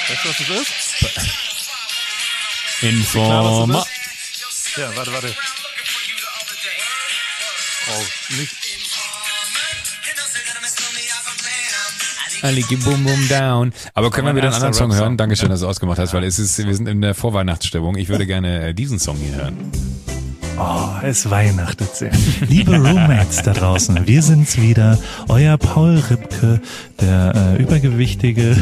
Weißt du, was das ist? Informer. Ja, warte. Oh, nicht. Aliki Boom Boom Down. Aber können wir wieder einen anderen Song hören? Dankeschön, dass du ausgemacht hast, weil wir sind in der Vorweihnachtsstimmung. Ich würde gerne diesen Song hier hören. Oh, es weihnachtet sehr. Liebe Roommates da draußen, wir sind's wieder. Euer Paul Ripke, der übergewichtige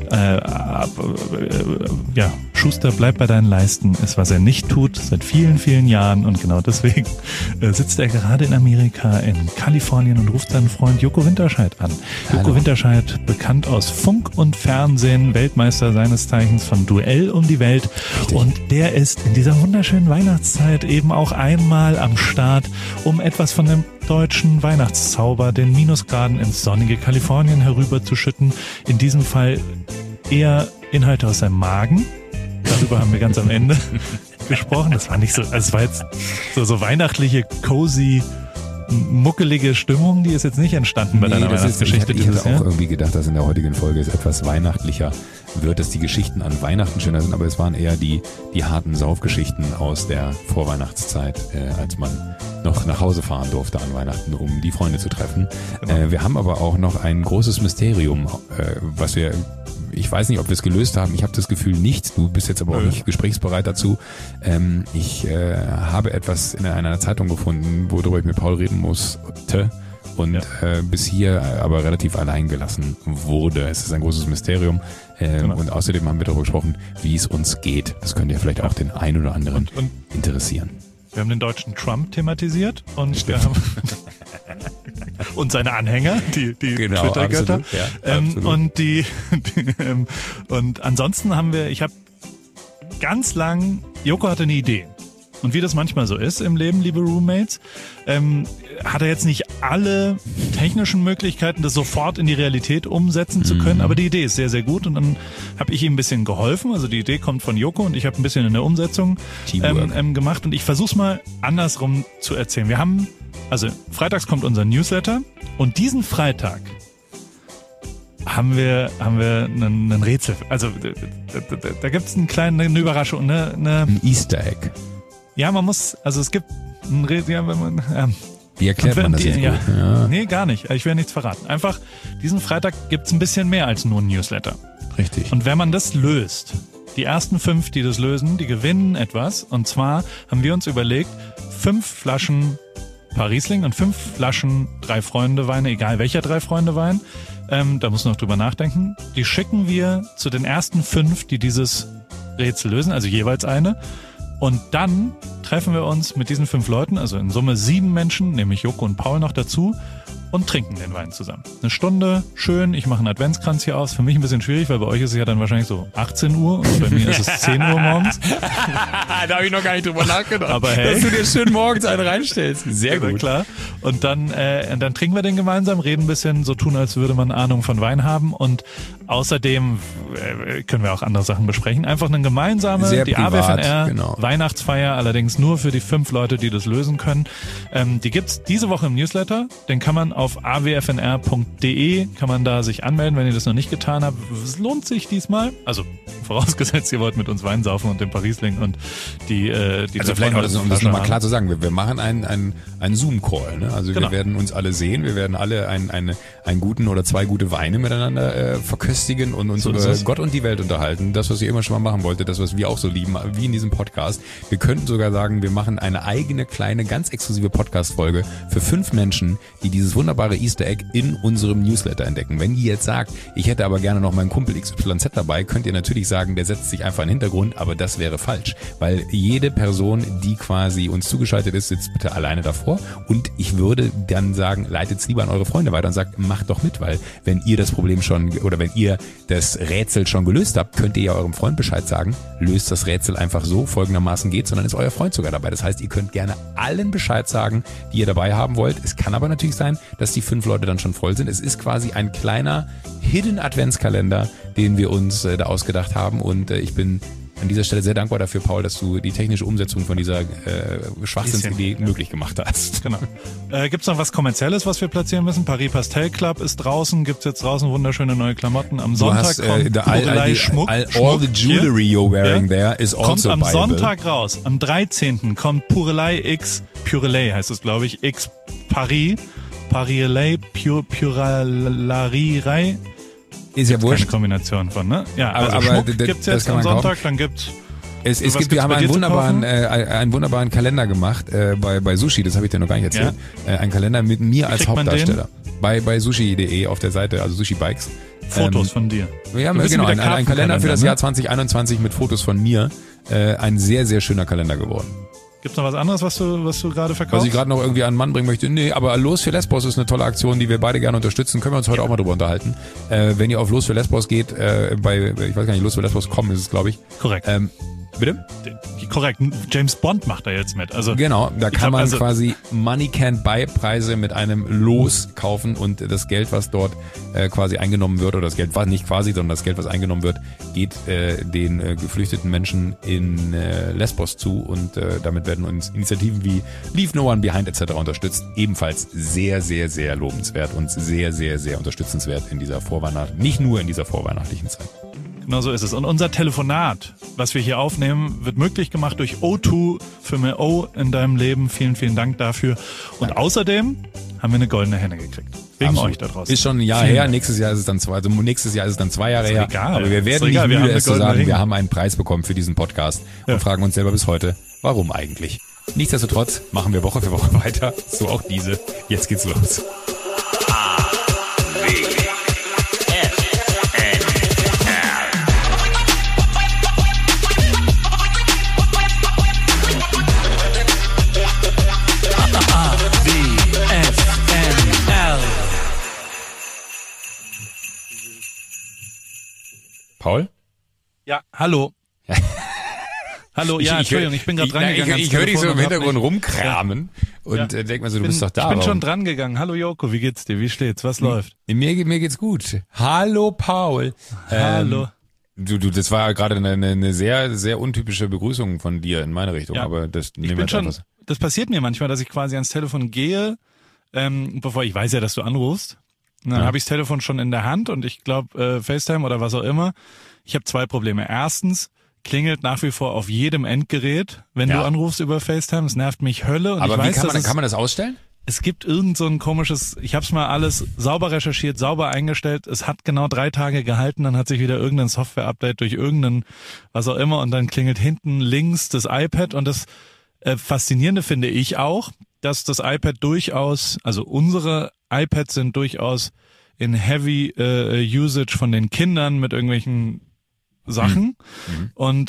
Schuster, bleibt bei deinen Leisten, ist, was er nicht tut, seit vielen, vielen Jahren. Und genau deswegen sitzt er gerade in Amerika, in Kalifornien und ruft seinen Freund Joko Winterscheid an. Joko Winterscheid, bekannt aus Funk und Fernsehen, Weltmeister seines Zeichens von Duell um die Welt. Richtig. Und der ist in dieser wunderschönen Weihnachtszeit eben auch einmal am Start, um etwas von dem deutschen Weihnachtszauber, den Minusgraden ins sonnige Kalifornien herüberzuschütten. In diesem Fall eher Inhalte aus seinem Magen. Darüber haben wir ganz am Ende gesprochen. Das war nicht so, also es war jetzt so weihnachtliche, cozy, muckelige Stimmung, die ist jetzt nicht entstanden bei deiner Weihnachtsgeschichte. Ich hätte auch irgendwie gedacht, dass in der heutigen Folge es etwas weihnachtlicher wird, dass die Geschichten an Weihnachten schöner sind, aber es waren eher die harten Saufgeschichten aus der Vorweihnachtszeit, als man noch nach Hause fahren durfte an Weihnachten, um die Freunde zu treffen. Genau. Wir haben aber auch noch ein großes Mysterium, ich weiß nicht, ob wir es gelöst haben. Ich habe das Gefühl nicht. Du bist jetzt aber auch nicht gesprächsbereit dazu. Ich habe etwas in einer Zeitung gefunden, worüber ich mit Paul reden musste und bis hier aber relativ allein gelassen wurde. Es ist ein großes Mysterium. Und außerdem haben wir darüber gesprochen, wie es uns geht. Das könnte ja vielleicht auch den einen oder anderen interessieren. Wir haben den deutschen Trump thematisiert und wir haben und seine Anhänger, die Twitter-Götter. Ja, und ansonsten ich habe ganz lang, Joko hatte eine Idee. Und wie das manchmal so ist im Leben, liebe Roommates, hat er jetzt nicht alle technischen Möglichkeiten, das sofort in die Realität umsetzen zu können, aber die Idee ist sehr, sehr gut und dann habe ich ihm ein bisschen geholfen. Also die Idee kommt von Joko und ich habe ein bisschen in der Umsetzung gemacht und ich versuche es mal andersrum zu erzählen. Freitags kommt unser Newsletter und diesen Freitag haben wir einen Rätsel. Also da gibt es eine Überraschung, ein Easter Egg. Ja, es gibt ein Rätsel, Wie erklärt man das jetzt gut? Ja. Nee, gar nicht. Ich will nichts verraten. Einfach, diesen Freitag gibt's ein bisschen mehr als nur ein Newsletter. Richtig. Und wenn man das löst, die ersten 5, die das lösen, die gewinnen etwas. Und zwar haben wir uns überlegt, 5 Flaschen Parisling und 5 Flaschen 3 Freunde Weine, egal welcher 3 Freunde Wein. Da muss man noch drüber nachdenken. Die schicken wir zu den ersten 5, die dieses Rätsel lösen, also jeweils eine. Und dann treffen wir uns mit diesen 5 Leuten, also in Summe 7 Menschen, nämlich Joko und Paul noch dazu, und trinken den Wein zusammen. Eine Stunde, schön, ich mache einen Adventskranz hier aus. Für mich ein bisschen schwierig, weil bei euch ist es ja dann wahrscheinlich so 18 Uhr und bei mir ist es 10 Uhr morgens. Da habe ich noch gar nicht drüber nachgedacht. Aber hey, dass du dir schön morgens einen reinstellst. Sehr gut. Klar. Und dann trinken wir den gemeinsam, reden ein bisschen, so tun, als würde man Ahnung von Wein haben. Und außerdem können wir auch andere Sachen besprechen. Einfach eine gemeinsame, sehr die privat, AWFNR Weihnachtsfeier, allerdings nur für die 5 Leute, die das lösen können. Die gibt's diese Woche im Newsletter. Den kann man auf awfnr.de kann man da sich anmelden, wenn ihr das noch nicht getan habt. Es lohnt sich diesmal. Also vorausgesetzt, ihr wollt mit uns Wein saufen und den Parisling und die also vielleicht noch, um das nochmal klar zu sagen, wir machen einen Zoom-Call. Ne? Also wir werden uns alle sehen, wir werden alle einen guten oder 2 gute Weine miteinander verköstigen und uns so über Gott und die Welt unterhalten. Das, was ihr immer schon mal machen wolltet, das, was wir auch so lieben, wie in diesem Podcast. Wir könnten sogar sagen, wir machen eine eigene, kleine, ganz exklusive Podcast-Folge für 5 Menschen, die dieses wunderbare Easter Egg in unserem Newsletter entdecken. Wenn ihr jetzt sagt, ich hätte aber gerne noch meinen Kumpel XYZ dabei, könnt ihr natürlich sagen, der setzt sich einfach in den Hintergrund, aber das wäre falsch, weil jede Person, die quasi uns zugeschaltet ist, sitzt bitte alleine davor und ich würde dann sagen, leitet es lieber an eure Freunde weiter und sagt, macht doch mit, weil wenn ihr das Problem schon oder wenn ihr das Rätsel schon gelöst habt, könnt ihr ja eurem Freund Bescheid sagen, löst das Rätsel einfach so, folgendermaßen geht, sondern ist euer Freund sogar dabei. Das heißt, ihr könnt gerne allen Bescheid sagen, die ihr dabei haben wollt. Es kann aber natürlich sein, dass die 5 Leute dann schon voll sind. Es ist quasi ein kleiner Hidden Adventskalender, den wir uns da ausgedacht haben und ich bin an dieser Stelle sehr dankbar dafür, Paul, dass du die technische Umsetzung von dieser Schwachsinnsidee möglich gemacht hast. Genau. Gibt's noch was Kommerzielles, was wir platzieren müssen? Paris Pastel Club ist draußen. Gibt's jetzt draußen wunderschöne neue Klamotten. Am Sonntag kommt Purelei Schmuck. All the jewelry you're wearing there is also kommt am buyable. Sonntag raus. Am 13. kommt Purelei X, Purelei heißt es, glaube ich, X Paris. Purelei, Purelei. Ist ja wurscht. Keine Kombination von, ne? Ja, aber Schmuck gibt's jetzt am Sonntag, dann gibt's... Wir haben einen wunderbaren Kalender gemacht bei Sushi, das habe ich dir noch gar nicht erzählt. Ja. Ein Kalender mit mir als Hauptdarsteller. Bei sushi.de auf der Seite, also Sushi Bikes. Fotos von dir. Ja, genau, ein Kalender für das Jahr 2021 mit Fotos von mir. Ein sehr, sehr schöner Kalender geworden. Gibt's noch was anderes, was du gerade verkaufst? Was ich gerade noch irgendwie an den Mann bringen möchte? Nee, aber Los für Lesbos ist eine tolle Aktion, die wir beide gerne unterstützen. Können wir uns heute auch mal drüber unterhalten. Wenn ihr auf Los für Lesbos geht, ich weiß gar nicht, losfürlesbos.com ist es, glaube ich. Korrekt. Bitte? Korrekt. James Bond macht da jetzt mit. Also genau, da kann man quasi Money Can't Buy Preise mit einem Los kaufen und das Geld, was dort quasi eingenommen wird, oder das Geld war nicht quasi, sondern das Geld, was eingenommen wird, geht den geflüchteten Menschen in Lesbos zu und damit werden uns Initiativen wie Leave No One Behind etc. unterstützt. Ebenfalls sehr, sehr, sehr lobenswert und sehr, sehr, sehr unterstützenswert in dieser nicht nur in dieser vorweihnachtlichen Zeit. Genau so ist es. Und unser Telefonat, was wir hier aufnehmen, wird möglich gemacht durch O2 für mehr O in deinem Leben. Vielen, vielen Dank dafür. Und Danke. Außerdem haben wir eine goldene Henne gekriegt. Wegen Absolut. Euch da draußen. Ist schon ein Jahr her. Nächstes Jahr ist es dann 2 Jahre her. Egal. Aber wir werden nicht müde, es zu sagen, wir haben einen Preis bekommen für diesen Podcast und fragen uns selber bis heute, warum eigentlich? Nichtsdestotrotz machen wir Woche für Woche weiter. So auch diese. Jetzt geht's los. Paul? Ja, hallo. Hallo, ja, Entschuldigung, ich bin gerade drangegangen. Ich höre dich so im Hintergrund rumkramen und denk mal so, du bist doch da. Ich bin schon dran gegangen. Hallo Joko, wie geht's dir? Wie steht's? Was läuft? Mir geht's gut. Hallo Paul. Hallo. Du, das war gerade eine sehr, sehr untypische Begrüßung von dir in meine Richtung, aber das nehmen wir jetzt etwas. Das passiert mir manchmal, dass ich quasi ans Telefon gehe, bevor ich weiß ja, dass du anrufst. Dann habe ich das Telefon schon in der Hand und ich glaube FaceTime oder was auch immer. Ich habe 2 Probleme. Erstens, klingelt nach wie vor auf jedem Endgerät, wenn du anrufst über FaceTime. Es nervt mich Hölle. Und aber ich weiß, kann man das ausstellen? Es gibt irgend so ein komisches, ich habe es mal alles sauber recherchiert, sauber eingestellt. Es hat genau 3 Tage gehalten, dann hat sich wieder irgendein Software-Update durch irgendeinen, was auch immer, und dann klingelt hinten links das iPad. Und das Faszinierende finde ich auch, dass das iPad durchaus, also unsere iPads sind durchaus in Heavy Usage von den Kindern mit irgendwelchen Sachen und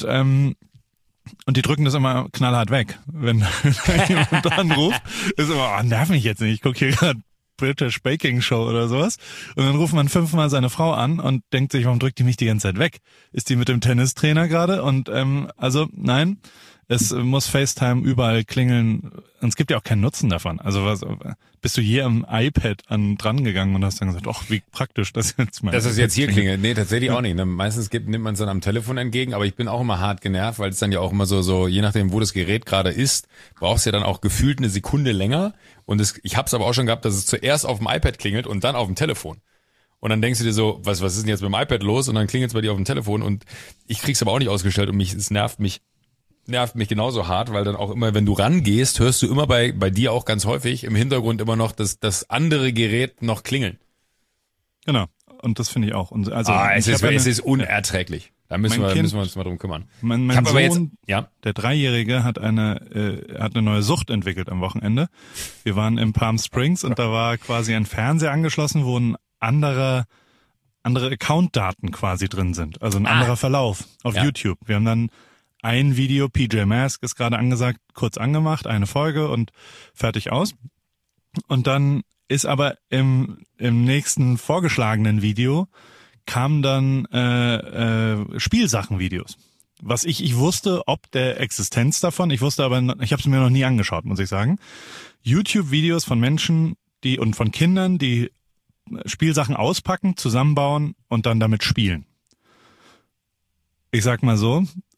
die drücken das immer knallhart weg, wenn jemand anruft. Ist immer, nerv mich jetzt nicht, ich gucke hier gerade British Baking Show oder sowas. Und dann ruft man 5-mal seine Frau an und denkt sich, warum drückt die mich die ganze Zeit weg? Ist die mit dem Tennistrainer gerade? Und also nein, es muss FaceTime überall klingeln. Und es gibt ja auch keinen Nutzen davon. Also bist du je am iPad dran gegangen und hast dann gesagt, ach, wie praktisch das jetzt mal. Dass es jetzt hier klingelt. Nee, tatsächlich auch nicht. Ne? Meistens nimmt man es dann am Telefon entgegen, aber ich bin auch immer hart genervt, weil es dann ja auch immer so, je nachdem, wo das Gerät gerade ist, brauchst du ja dann auch gefühlt eine Sekunde länger. Und ich hab's aber auch schon gehabt, dass es zuerst auf dem iPad klingelt und dann auf dem Telefon. Und dann denkst du dir so, was ist denn jetzt mit dem iPad los? Und dann klingelt es bei dir auf dem Telefon und ich krieg's aber auch nicht ausgestellt und es nervt mich genauso hart, weil dann auch immer, wenn du rangehst, hörst du immer bei dir auch ganz häufig im Hintergrund immer noch das andere Gerät noch klingeln. Genau. Und das finde ich auch. Und also es ist unerträglich. Da müssen wir uns mal drum kümmern. Mein Sohn, der 3-Jährige, hat eine neue Sucht entwickelt am Wochenende. Wir waren in Palm Springs und da war quasi ein Fernseher angeschlossen, wo andere Account-Daten quasi drin sind. Also ein anderer Verlauf auf YouTube. Wir haben dann ein Video, PJ Mask ist gerade angesagt, kurz angemacht, eine Folge und fertig aus. Und dann ist aber im nächsten vorgeschlagenen Video kamen dann Spielsachenvideos. Was ich wusste, ob der Existenz davon, ich wusste aber, ich habe es mir noch nie angeschaut, muss ich sagen. YouTube-Videos von Menschen und von Kindern, die Spielsachen auspacken, zusammenbauen und dann damit spielen. Ich sag mal so,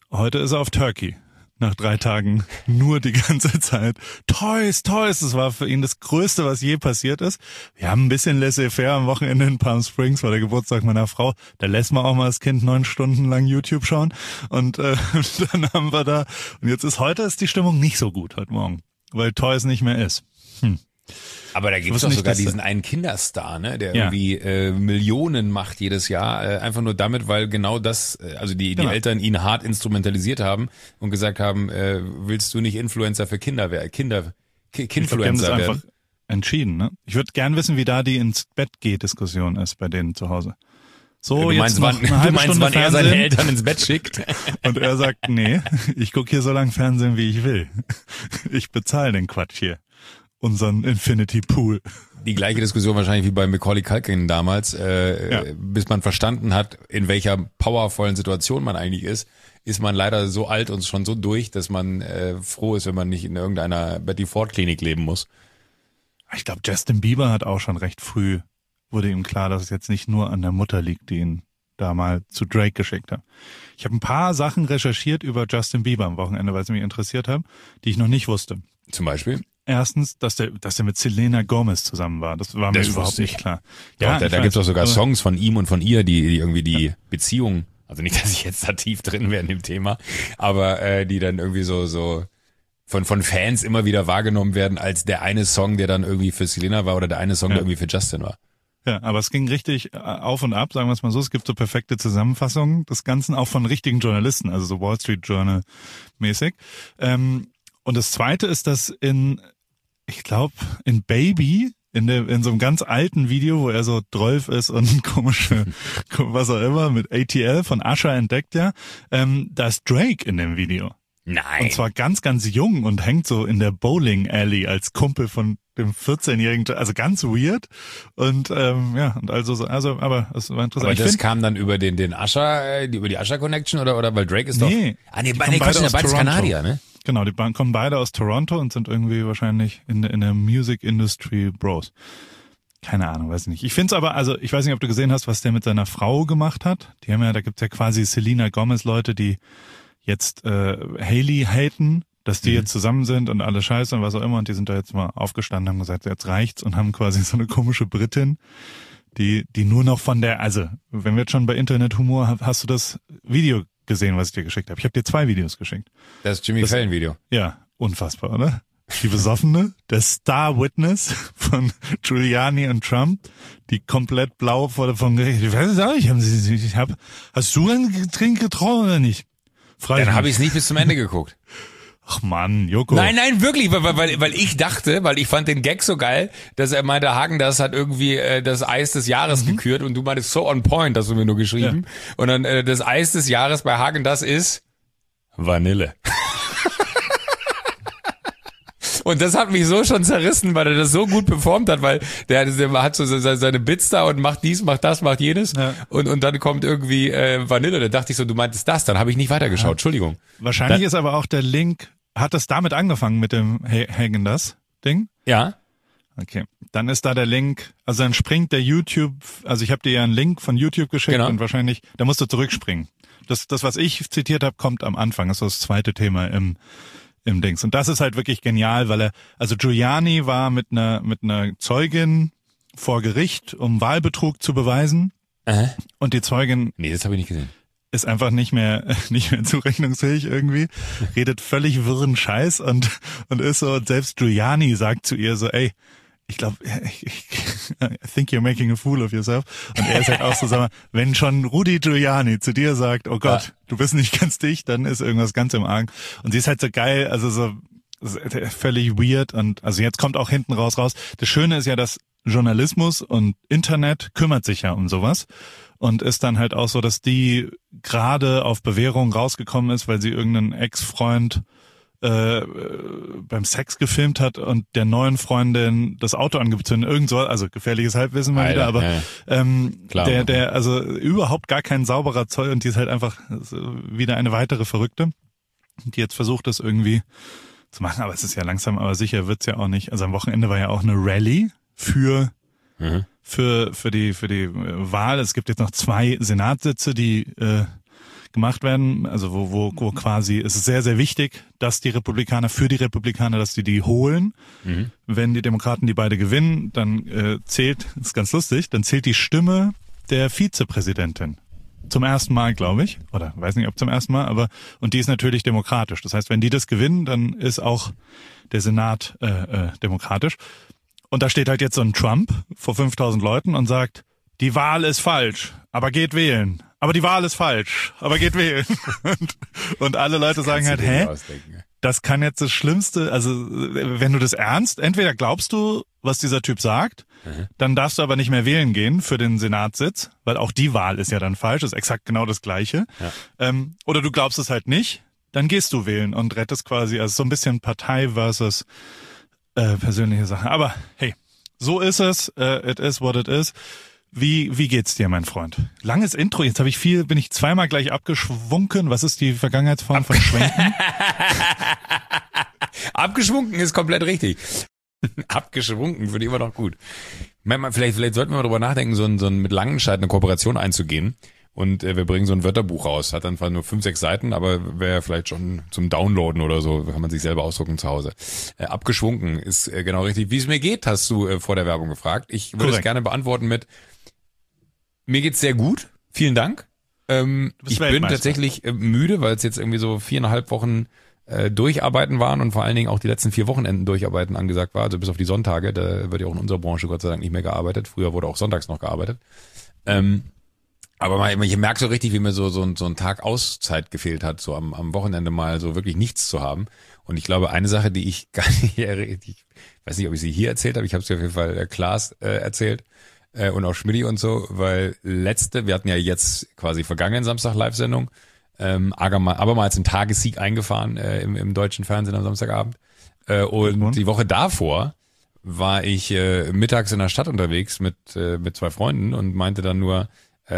Heute ist er auf Turkey. Nach 3 Tagen nur die ganze Zeit. Toys. Das war für ihn das Größte, was je passiert ist. Wir haben ein bisschen laissez-faire am Wochenende in Palm Springs, war der Geburtstag meiner Frau. Da lässt man auch mal das Kind 9 Stunden lang YouTube schauen. Und dann haben wir da. Und heute ist die Stimmung nicht so gut heute Morgen, weil Toys nicht mehr ist. Aber da gibt es doch sogar diesen einen Kinderstar, ne, der irgendwie Millionen macht jedes Jahr, einfach nur damit, weil genau das, also die Eltern ihn hart instrumentalisiert haben und gesagt haben, willst du nicht Influencer für Kinder werden, Kinfluencer werden? Einfach entschieden, ne? Ich würde gern wissen, wie da die ins Bett geht Diskussion ist bei denen zu Hause. So, du meinst, wann er seine Eltern ins Bett schickt? Und er sagt, nee, ich gucke hier so lange Fernsehen, wie ich will. Ich bezahle den Quatsch hier. Unseren Infinity Pool. Die gleiche Diskussion wahrscheinlich wie bei Macaulay Culkin damals, bis man verstanden hat, in welcher powervollen Situation man eigentlich ist man leider so alt und schon so durch, dass man froh ist, wenn man nicht in irgendeiner Betty Ford Klinik leben muss. Ich glaube, Justin Bieber hat auch schon recht früh, wurde ihm klar, dass es jetzt nicht nur an der Mutter liegt, die ihn da mal zu Drake geschickt hat. Ich habe ein paar Sachen recherchiert über Justin Bieber am Wochenende, weil sie mich interessiert haben, die ich noch nicht wusste. Zum Beispiel? Erstens, dass er mit Selena Gomez zusammen war. Das war mir überhaupt nicht klar. Ja, da gibt's auch sogar Songs von ihm und von ihr, die irgendwie die Beziehung, also nicht, dass ich jetzt da tief drin wäre in dem Thema, aber die dann irgendwie so von Fans immer wieder wahrgenommen werden als der eine Song, der dann irgendwie für Selena war oder der eine Song, der irgendwie für Justin war. Ja, aber es ging richtig auf und ab, sagen wir es mal so. Es gibt so perfekte Zusammenfassungen des Ganzen, auch von richtigen Journalisten, also so Wall Street Journal mäßig. Und das Zweite ist, dass in Baby, in so einem ganz alten Video, wo er so 12 ist und komische, was auch immer, mit ATL von Usher entdeckt, da ist Drake in dem Video. Nein. Und zwar ganz, ganz jung und hängt so in der Bowling Alley als Kumpel von dem 14-jährigen, also ganz weird. Und und aber es war interessant. Aber das kam dann über den Usher, über die Usher Connection oder weil Drake ist doch. Nee, beides Kanadier, ne? Genau, die kommen beide aus Toronto und sind irgendwie wahrscheinlich in der Music Industry Bros. Keine Ahnung, weiß nicht. Ich find's aber, also ich weiß nicht, ob du gesehen hast, was der mit seiner Frau gemacht hat. Die haben da gibt's ja quasi Selena Gomez Leute, die jetzt Hailey haten, dass die jetzt zusammen sind und alle scheiße und was auch immer. Und die sind da jetzt mal aufgestanden, haben gesagt, jetzt reicht's und haben quasi so eine komische Britin, die nur noch von der, also wenn wir jetzt schon bei Internethumor, hast du das Video gesehen, was ich dir geschickt habe? Ich habe dir 2 Videos geschickt. Das Jimmy Fallon Video. Ja, unfassbar, oder? Die Besoffene, der Star Witness von Giuliani und Trump, die komplett blau vom Gericht. Ich weiß es auch nicht, hast du ein Getränk getrunken oder nicht? Dann habe ich es nicht bis zum Ende geguckt. Ach Mann, Joko. Nein, wirklich, weil ich dachte, weil ich fand den Gag so geil, dass er meinte, Häagen-Dazs hat irgendwie das Eis des Jahres gekürt und du meintest so on point, hast du mir nur geschrieben. Ja. Und dann das Eis des Jahres bei Häagen-Dazs ist Vanille. Und das hat mich so schon zerrissen, weil er das so gut performt hat, weil der hat so seine Bits da und macht dies, macht das, macht jenes. Ja. Und dann kommt irgendwie Vanille. Da dachte ich so, du meintest das, dann habe ich nicht weitergeschaut. Ja. Entschuldigung. Wahrscheinlich ist aber auch der Link, hat das damit angefangen mit dem Häagen-Dazs-Ding? Ja. Okay, dann ist da der Link, also dann springt der YouTube, also ich habe dir ja einen Link von YouTube geschickt und wahrscheinlich, da musst du zurückspringen. Das, was ich zitiert habe, kommt am Anfang, das ist das zweite Thema im Dings. Und das ist halt wirklich genial, weil also Giuliani war mit einer Zeugin vor Gericht, um Wahlbetrug zu beweisen. Und die Zeugin. Nee, das habe ich nicht gesehen. Ist einfach nicht mehr zurechnungsfähig irgendwie, redet völlig wirren Scheiß und ist so, und selbst Giuliani sagt zu ihr so, ey, ich glaube, I think you're making a fool of yourself. Und er ist halt auch so, sag mal, wenn schon Rudy Giuliani zu dir sagt, oh Gott, du bist nicht ganz dicht, dann ist irgendwas ganz im Argen. Und sie ist halt so geil, also so völlig weird und also jetzt kommt auch hinten raus. Das Schöne ist ja, dass Journalismus und Internet kümmert sich ja um sowas und ist dann halt auch so, dass die gerade auf Bewährung rausgekommen ist, weil sie irgendeinen Ex-Freund beim Sex gefilmt hat und der neuen Freundin das Auto angezündet, irgend so, also gefährliches Halbwissen mal wieder, aber der also überhaupt gar kein sauberer Zoll und die ist halt einfach wieder eine weitere Verrückte, die jetzt versucht, das irgendwie zu machen, aber es ist ja langsam, aber sicher wird's ja auch nicht. Also am Wochenende war ja auch eine Rallye für die Wahl. Es gibt jetzt noch 2 Senatssitze, die gemacht werden, also wo quasi es ist sehr, sehr wichtig, dass die Republikaner, dass die holen. Wenn die Demokraten die beide gewinnen, dann zählt, das ist ganz lustig, dann zählt die Stimme der Vizepräsidentin. Zum ersten Mal, glaube ich. Oder weiß nicht, ob zum ersten Mal, aber und die ist natürlich demokratisch. Das heißt, wenn die das gewinnen, dann ist auch der Senat demokratisch. Und da steht halt jetzt so ein Trump vor 5000 Leuten und sagt, die Wahl ist falsch, aber geht wählen. Aber die Wahl ist falsch, aber geht wählen. Und alle Leute sagen halt, das kann jetzt das Schlimmste, also wenn du das ernst, entweder glaubst du, was dieser Typ sagt, dann darfst du aber nicht mehr wählen gehen für den Senatssitz, weil auch die Wahl ist ja dann falsch, ist exakt genau das Gleiche. Ja. Oder du glaubst es halt nicht, dann gehst du wählen und rettest quasi, also so ein bisschen Partei versus persönliche Sache. Aber hey, so ist es, it is what it is. Wie geht's dir, mein Freund? Langes Intro, jetzt bin ich zweimal gleich abgeschwunken. Was ist die Vergangenheitsform von Schwenken? Abgeschwunken ist komplett richtig. Abgeschwunken finde ich immer noch gut. Vielleicht sollten wir mal drüber nachdenken, so ein mit Langenscheid eine Kooperation einzugehen. Und wir bringen so ein Wörterbuch raus. Hat dann zwar nur 5, 6 Seiten, aber wäre vielleicht schon zum Downloaden oder so. Kann man sich selber ausdrucken zu Hause. Abgeschwunken ist genau richtig. Wie es mir geht, hast du vor der Werbung gefragt. Ich würde es gerne beantworten mit: Mir geht's sehr gut. Vielen Dank. Ich bin tatsächlich müde, weil es jetzt irgendwie so 4,5 Wochen durcharbeiten waren und vor allen Dingen auch die letzten 4 Wochenenden durcharbeiten angesagt war. Also bis auf die Sonntage. Da wird ja auch in unserer Branche Gott sei Dank nicht mehr gearbeitet. Früher wurde auch sonntags noch gearbeitet. Aber ich merke so richtig, wie mir so ein Tag Auszeit gefehlt hat, so am Wochenende mal so wirklich nichts zu haben. Und ich glaube, eine Sache, die ich gar nicht, ich weiß nicht, ob ich sie hier erzählt habe, ich habe sie auf jeden Fall Klaas erzählt und auch Schmidti und so, weil wir hatten ja jetzt quasi vergangenen Samstag Live-Sendung, abermals einen Tagessieg eingefahren im deutschen Fernsehen am Samstagabend. Und die Woche davor war ich mittags in der Stadt unterwegs mit 2 Freunden und meinte dann nur,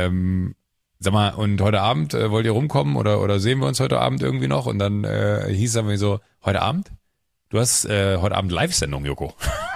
sag mal, und heute Abend wollt ihr rumkommen oder sehen wir uns heute Abend irgendwie noch? Und dann hieß es irgendwie so, heute Abend? Du hast heute Abend Live-Sendung, Joko.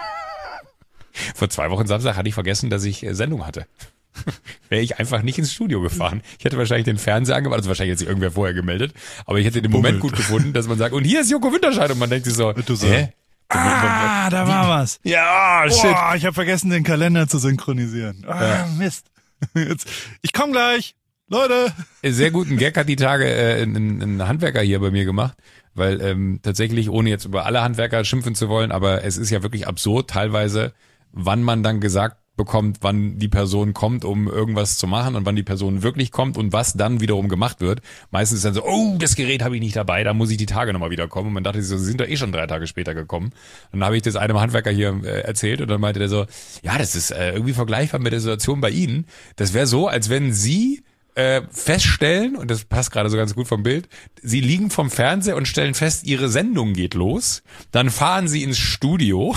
Vor 2 Wochen Samstag hatte ich vergessen, dass ich Sendung hatte. Wäre ich einfach nicht ins Studio gefahren. Ich hätte wahrscheinlich den Fernseher angemacht, also wahrscheinlich hat sich irgendwer vorher gemeldet, aber ich hätte den Moment gut gefunden, dass man sagt, und hier ist Joko Winterscheid, und man denkt sich so, hä? Da war was. Ja, shit. Ich habe vergessen, den Kalender zu synchronisieren. Mist. Ich komme gleich, Leute. Sehr guten Gag hat die Tage ein Handwerker hier bei mir gemacht, weil tatsächlich, ohne jetzt über alle Handwerker schimpfen zu wollen, aber es ist ja wirklich absurd teilweise, wann man dann gesagt bekommt, wann die Person kommt, um irgendwas zu machen und wann die Person wirklich kommt und was dann wiederum gemacht wird. Meistens ist dann so, oh, das Gerät habe ich nicht dabei, da muss ich die Tage nochmal wieder kommen. Und man dachte, sie sind doch schon 3 Tage später gekommen. Und dann habe ich das einem Handwerker hier erzählt und dann meinte der so, ja, das ist irgendwie vergleichbar mit der Situation bei Ihnen. Das wäre so, als wenn Sie feststellen, und das passt gerade so ganz gut vom Bild, Sie liegen vom Fernseher und stellen fest, Ihre Sendung geht los. Dann fahren Sie ins Studio,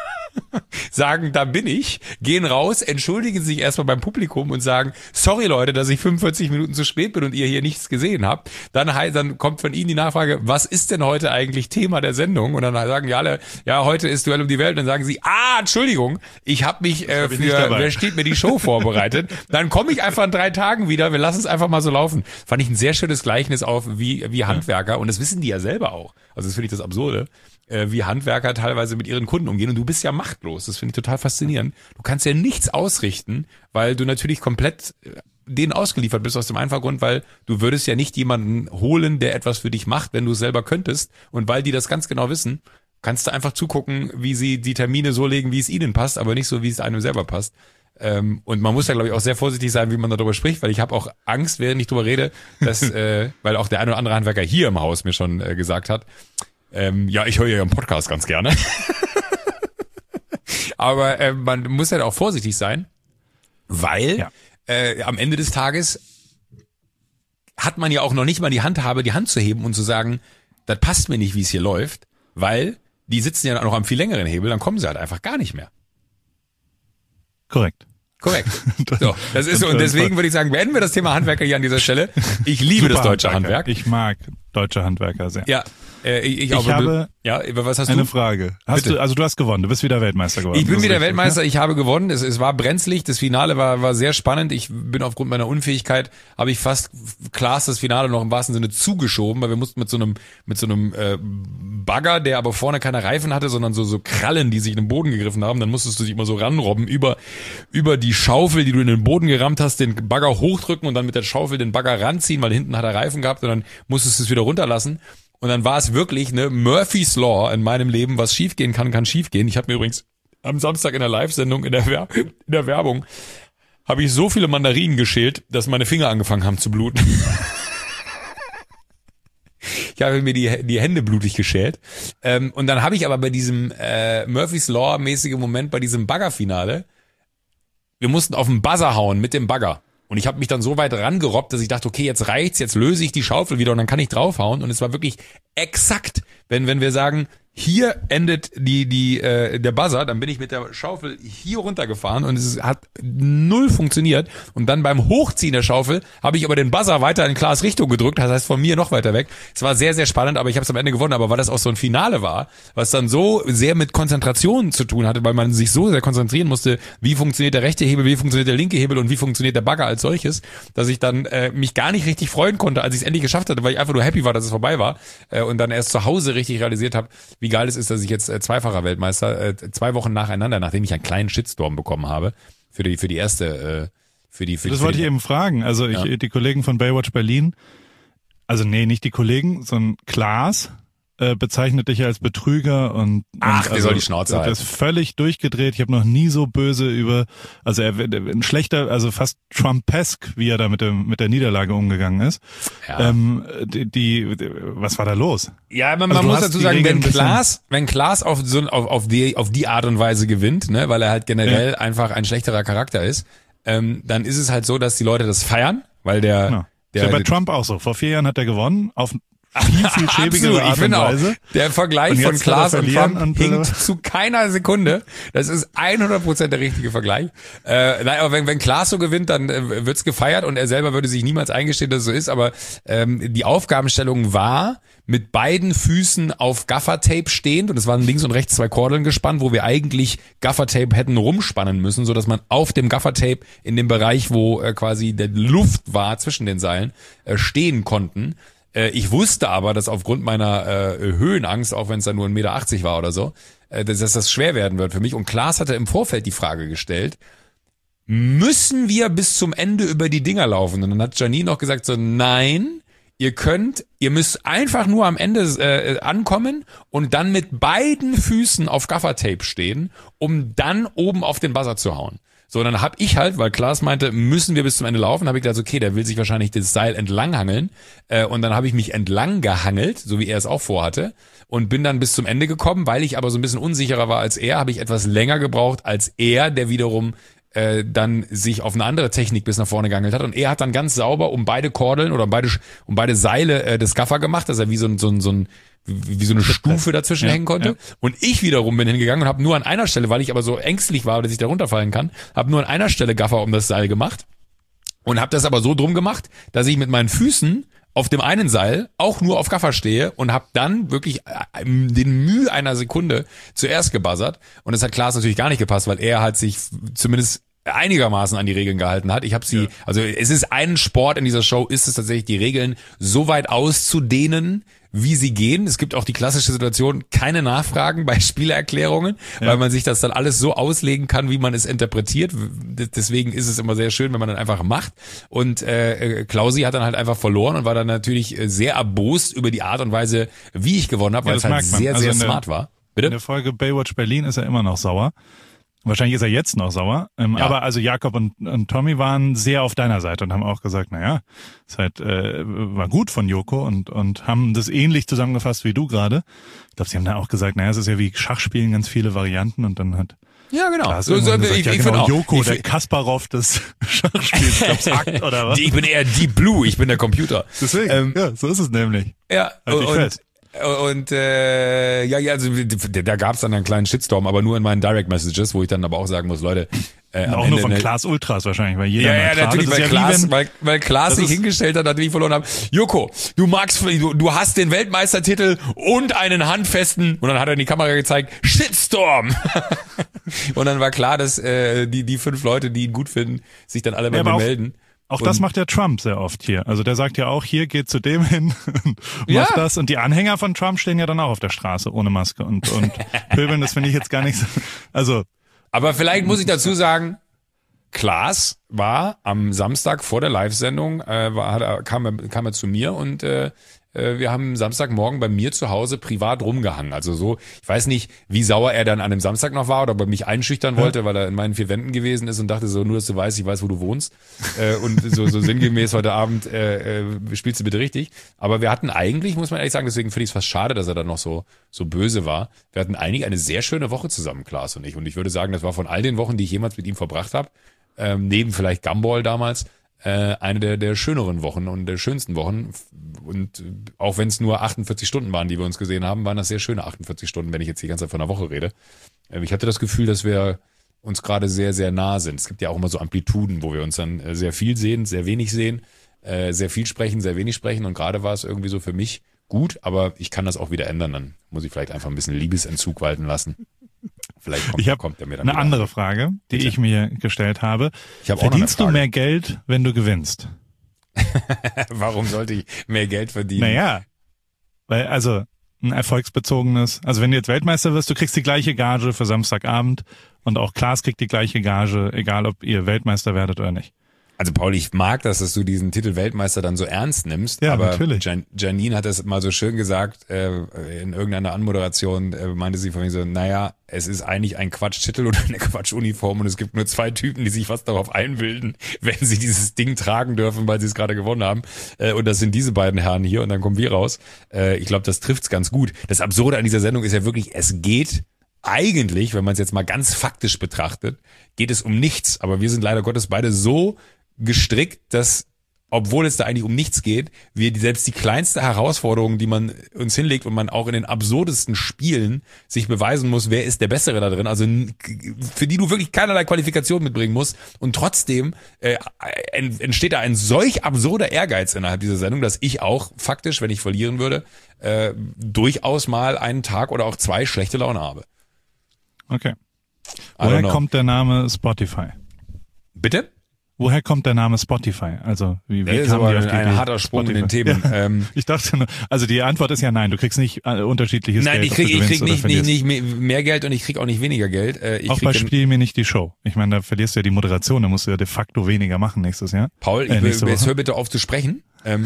sagen, da bin ich, gehen raus, entschuldigen sich erstmal beim Publikum und sagen, sorry Leute, dass ich 45 Minuten zu spät bin und ihr hier nichts gesehen habt. Dann kommt von Ihnen die Nachfrage, was ist denn heute eigentlich Thema der Sendung? Und dann sagen die alle, ja, heute ist Duell um die Welt. Und dann sagen sie, Entschuldigung, ich habe mich für Wer steht mir die Show vorbereitet. Dann komme ich einfach in 3 Tagen wieder, wir lassen es einfach mal so laufen. Fand ich ein sehr schönes Gleichnis auf, wie Handwerker, und das wissen die ja selber auch. Also das finde ich das Absurde, wie Handwerker teilweise mit ihren Kunden umgehen, und du bist ja machtlos. Das finde ich total faszinierend. Du kannst ja nichts ausrichten, weil du natürlich komplett denen ausgeliefert bist, aus dem einfachen Grund, weil du würdest ja nicht jemanden holen, der etwas für dich macht, wenn du es selber könntest, und weil die das ganz genau wissen, kannst du einfach zugucken, wie sie die Termine so legen, wie es ihnen passt, aber nicht so, wie es einem selber passt. Und man muss da, glaube ich, auch sehr vorsichtig sein, wie man darüber spricht, weil ich habe auch Angst, während ich drüber rede, dass, weil auch der eine oder andere Handwerker hier im Haus mir schon gesagt hat, ja, ich höre ja Ihren Podcast ganz gerne. Aber man muss halt auch vorsichtig sein, weil am Ende des Tages hat man ja auch noch nicht mal die Handhabe, die Hand zu heben und zu sagen, das passt mir nicht, wie es hier läuft, weil die sitzen ja noch am viel längeren Hebel, dann kommen sie halt einfach gar nicht mehr. Korrekt. So, das ist so, und deswegen würde ich sagen, beenden wir das Thema Handwerker hier an dieser Stelle. Ich liebe das deutsche Handwerk. Ich mag deutsche Handwerker sehr. Ja. Ich habe was hast eine du? Frage. Bitte. Du hast gewonnen. Du bist wieder Weltmeister geworden. Ich bin wieder richtig, Weltmeister. Ich habe gewonnen. Es war brenzlig. Das Finale war sehr spannend. Ich bin aufgrund meiner Unfähigkeit, habe ich fast Klaas das Finale noch im wahrsten Sinne zugeschoben, weil wir mussten mit so einem Bagger, der aber vorne keine Reifen hatte, sondern so Krallen, die sich in den Boden gegriffen haben. Dann musstest du dich immer so ranrobben über die Schaufel, die du in den Boden gerammt hast, den Bagger hochdrücken und dann mit der Schaufel den Bagger ranziehen, weil hinten hat er Reifen gehabt und dann musstest du es wieder runterlassen. Und dann war es wirklich Murphy's Law in meinem Leben, was schiefgehen kann schiefgehen. Ich habe mir übrigens am Samstag in der Live-Sendung, in der Werbung, habe ich so viele Mandarinen geschält, dass meine Finger angefangen haben zu bluten. Ich habe mir die Hände blutig geschält. Und dann habe ich aber bei diesem Murphy's Law-mäßige Moment, bei diesem Baggerfinale, wir mussten auf den Buzzer hauen mit dem Bagger. Und ich habe mich dann so weit rangerobbt, dass ich dachte, okay, jetzt reicht's, jetzt löse ich die Schaufel wieder und dann kann ich draufhauen. Und es war wirklich exakt, wenn wir sagen, hier endet der Buzzer, dann bin ich mit der Schaufel hier runtergefahren und es hat null funktioniert. Und dann beim Hochziehen der Schaufel habe ich aber den Buzzer weiter in Klaas Richtung gedrückt, das heißt von mir noch weiter weg. Es war sehr, sehr spannend, aber ich habe es am Ende gewonnen. Aber weil das auch so ein Finale war, was dann so sehr mit Konzentration zu tun hatte, weil man sich so sehr konzentrieren musste, wie funktioniert der rechte Hebel, wie funktioniert der linke Hebel und wie funktioniert der Bagger als solches, dass ich dann mich gar nicht richtig freuen konnte, als ich es endlich geschafft hatte, weil ich einfach nur happy war, dass es vorbei war und dann erst zu Hause richtig realisiert habe, wie geil es ist, dass ich jetzt zweifacher Weltmeister 2 Wochen nacheinander, nachdem ich einen kleinen Shitstorm bekommen habe für die erste Das wollte ich eben fragen. Also die Kollegen von Baywatch Berlin, also nee, nicht die Kollegen, sondern Klaas bezeichnet dich als Betrüger und der soll die Schnauze halten. Er ist völlig durchgedreht. Ich habe noch nie so böse ein schlechter, also fast Trumpesk, wie er da mit der Niederlage umgegangen ist. Ja. Was war da los? Ja, man muss dazu sagen, wenn Klaas auf die Art und Weise gewinnt, ne, weil er halt generell einfach ein schlechterer Charakter ist, dann ist es halt so, dass die Leute das feiern, weil ist ja bei Trump auch so. Vor 4 Jahren hat er gewonnen, auf viel schäbigere Art und Weise. Der Vergleich von Klaas und Trump hinkt zu keiner Sekunde. Das ist 100% der richtige Vergleich. Aber wenn Klaas so gewinnt, dann wird's gefeiert und er selber würde sich niemals eingestehen, dass es so ist. Aber die Aufgabenstellung war, mit beiden Füßen auf Gaffertape stehend, und es waren links und rechts 2 Kordeln gespannt, wo wir eigentlich Gaffertape hätten rumspannen müssen, so dass man auf dem Gaffertape in dem Bereich, wo quasi der Luft war zwischen den Seilen, stehen konnten. Ich wusste aber, dass aufgrund meiner Höhenangst, auch wenn es dann nur 1,80 Meter war oder so, dass das schwer werden wird für mich. Und Klaas hatte im Vorfeld die Frage gestellt, müssen wir bis zum Ende über die Dinger laufen? Und dann hat Janine noch gesagt so, nein, ihr müsst einfach nur am Ende ankommen und dann mit beiden Füßen auf Gaffertape stehen, um dann oben auf den Buzzer zu hauen. So, dann hab ich halt, weil Klaas meinte, müssen wir bis zum Ende laufen, habe ich gedacht, okay, der will sich wahrscheinlich das Seil entlanghangeln. Und dann habe ich mich entlang gehangelt, so wie er es auch vorhatte, und bin dann bis zum Ende gekommen, weil ich aber so ein bisschen unsicherer war als er, habe ich etwas länger gebraucht als er, der wiederum dann sich auf eine andere Technik bis nach vorne gehangelt hat. Und er hat dann ganz sauber um beide Kordeln oder um beide Seile des Gaffer gemacht, dass er wie so eine Stufe dazwischen hängen konnte. Ja. Und ich wiederum bin hingegangen und habe nur an einer Stelle, weil ich aber so ängstlich war, dass ich da runterfallen kann, habe nur an einer Stelle Gaffer um das Seil gemacht und habe das aber so drum gemacht, dass ich mit meinen Füßen auf dem einen Seil auch nur auf Gaffer stehe und habe dann wirklich den Mühe einer Sekunde zuerst gebuzzert. Und das hat Klaas natürlich gar nicht gepasst, weil er halt sich zumindest einigermaßen an die Regeln gehalten hat. Ich habe sie, also es ist ein Sport in dieser Show, ist es tatsächlich, die Regeln so weit auszudehnen, wie sie gehen. Es gibt auch die klassische Situation, keine Nachfragen bei Spielerklärungen, weil man sich das dann alles so auslegen kann, wie man es interpretiert. Deswegen ist es immer sehr schön, wenn man dann einfach macht. Und Klausi hat dann halt einfach verloren und war dann natürlich sehr erbost über die Art und Weise, wie ich gewonnen habe, weil es halt sehr, sehr smart war. Bitte? In der Folge Baywatch Berlin ist er immer noch sauer. Wahrscheinlich ist er jetzt noch sauer. Aber also Jakob und Tommy waren sehr auf deiner Seite und haben auch gesagt, naja, es halt, war gut von Joko und haben das ähnlich zusammengefasst wie du gerade. Ich glaube, sie haben dann auch gesagt, naja, es ist ja wie Schachspielen, ganz viele Varianten und dann hat ja, genau. Ich finde auch. Joko, der Kasparov des Schachspiels, Akt oder was? Ich bin eher Deep Blue, ich bin der Computer. Deswegen, ja, so ist es nämlich. Ja, halt Und also da gab es dann einen kleinen Shitstorm, aber nur in meinen Direct Messages, wo ich dann aber auch sagen muss, Leute, auch nur von Klaas Ultras wahrscheinlich, weil jeder natürlich, weil Klaas sich hingestellt hat, nachdem ich verloren habe. Joko, du hast den Weltmeistertitel und einen handfesten, und dann hat er in die Kamera gezeigt, Shitstorm. Und dann war klar, dass die 5 Leute, die ihn gut finden, sich dann alle bei mir melden. Auch das macht der Trump sehr oft hier. Also der sagt ja auch, hier geht zu dem hin und macht das. Und die Anhänger von Trump stehen ja dann auch auf der Straße ohne Maske und pöbeln, das finde ich jetzt gar nicht so. Also. Aber vielleicht muss ich dazu sagen, Klaas war am Samstag vor der Live-Sendung, kam er zu mir und wir haben Samstagmorgen bei mir zu Hause privat rumgehangen. Also so, ich weiß nicht, wie sauer er dann an dem Samstag noch war oder ob er mich einschüchtern wollte, weil er in meinen 4 Wänden gewesen ist und dachte so, nur dass du weißt, ich weiß, wo du wohnst. Und so sinngemäß heute Abend spielst du bitte richtig. Aber wir hatten eigentlich, muss man ehrlich sagen, deswegen finde ich es fast schade, dass er dann noch so böse war. Wir hatten eigentlich eine sehr schöne Woche zusammen, Klaas und ich. Und ich würde sagen, das war von all den Wochen, die ich jemals mit ihm verbracht habe, neben vielleicht Gumball damals, eine der schöneren Wochen und der schönsten Wochen. Und auch wenn es nur 48 Stunden waren, die wir uns gesehen haben, waren das sehr schöne 48 Stunden, wenn ich jetzt die ganze Zeit von einer Woche rede. Ich hatte das Gefühl, dass wir uns gerade sehr, sehr nah sind. Es gibt ja auch immer so Amplituden, wo wir uns dann sehr viel sehen, sehr wenig sehen, sehr viel sprechen, sehr wenig sprechen. Und gerade war es irgendwie so für mich gut, aber ich kann das auch wieder ändern. Dann muss ich vielleicht einfach ein bisschen Liebesentzug walten lassen. Vielleicht kommt er mir dann eine andere Frage, die ich mir gestellt habe. Verdienst du mehr Geld, wenn du gewinnst? Warum sollte ich mehr Geld verdienen? Naja, weil also ein erfolgsbezogenes, also wenn du jetzt Weltmeister wirst, du kriegst die gleiche Gage für Samstagabend und auch Klaas kriegt die gleiche Gage, egal ob ihr Weltmeister werdet oder nicht. Also Paul, ich mag das, dass du diesen Titel Weltmeister dann so ernst nimmst. Ja, aber natürlich. Janine hat das mal so schön gesagt, in irgendeiner Anmoderation meinte sie von mir so, naja, es ist eigentlich ein Quatschtitel oder eine Quatschuniform und es gibt nur 2 Typen, die sich fast darauf einbilden, wenn sie dieses Ding tragen dürfen, weil sie es gerade gewonnen haben. Und das sind diese beiden Herren hier und dann kommen wir raus. Ich glaube, das trifft's ganz gut. Das Absurde an dieser Sendung ist ja wirklich, es geht eigentlich, wenn man es jetzt mal ganz faktisch betrachtet, geht es um nichts. Aber wir sind leider Gottes beide so gestrickt, dass, obwohl es da eigentlich um nichts geht, wir selbst die kleinste Herausforderung, die man uns hinlegt und man auch in den absurdesten Spielen sich beweisen muss, wer ist der Bessere da drin, also für die du wirklich keinerlei Qualifikation mitbringen musst und trotzdem entsteht da ein solch absurder Ehrgeiz innerhalb dieser Sendung, dass ich auch faktisch, wenn ich verlieren würde, durchaus mal einen Tag oder auch 2 schlechte Laune habe. Okay. Woher kommt der Name Spotify? Bitte? Woher kommt der Name Spotify? Also wie das ist aber ein harter Sprung in den Themen. Ja, ich dachte nur, also die Antwort ist ja nein, du kriegst nicht unterschiedliches Geld. Nein, ich krieg nicht mehr Geld und ich krieg auch nicht weniger Geld. Auch bei Spiel mir nicht die Show. Ich meine, da verlierst du ja die Moderation, da musst du ja de facto weniger machen nächstes Jahr. Paul, jetzt hör bitte auf zu sprechen,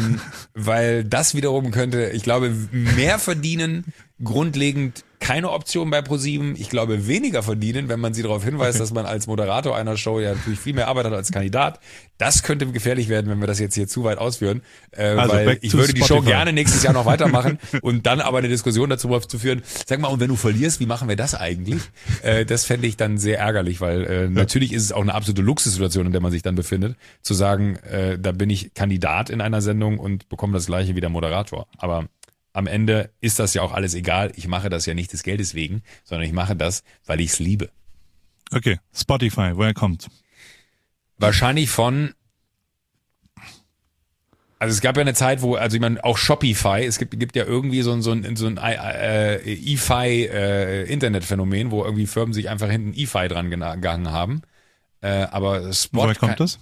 weil das wiederum könnte, ich glaube, mehr verdienen, grundlegend keine Option bei ProSieben. Ich glaube, weniger verdienen, wenn man sie darauf hinweist, dass man als Moderator einer Show ja natürlich viel mehr Arbeit hat als Kandidat. Das könnte gefährlich werden, wenn wir das jetzt hier zu weit ausführen. Weil ich würde die Show gerne nächstes Jahr noch weitermachen und dann aber eine Diskussion dazu zu führen. Sag mal, und wenn du verlierst, wie machen wir das eigentlich? Das fände ich dann sehr ärgerlich, weil natürlich ist es auch eine absolute Luxussituation, in der man sich dann befindet, zu sagen, da bin ich Kandidat in einer Sendung und bekomme das Gleiche wie der Moderator. Aber am Ende ist das ja auch alles egal. Ich mache das ja nicht des Geldes wegen, sondern ich mache das, weil ich es liebe. Okay, Spotify, woher kommt? Wahrscheinlich von, also es gab ja eine Zeit, wo, also ich meine, auch Shopify, es gibt ja irgendwie so ein EFI Internetphänomen, wo irgendwie Firmen sich einfach hinten EFI dran gehangen haben. Aber woher kommt das?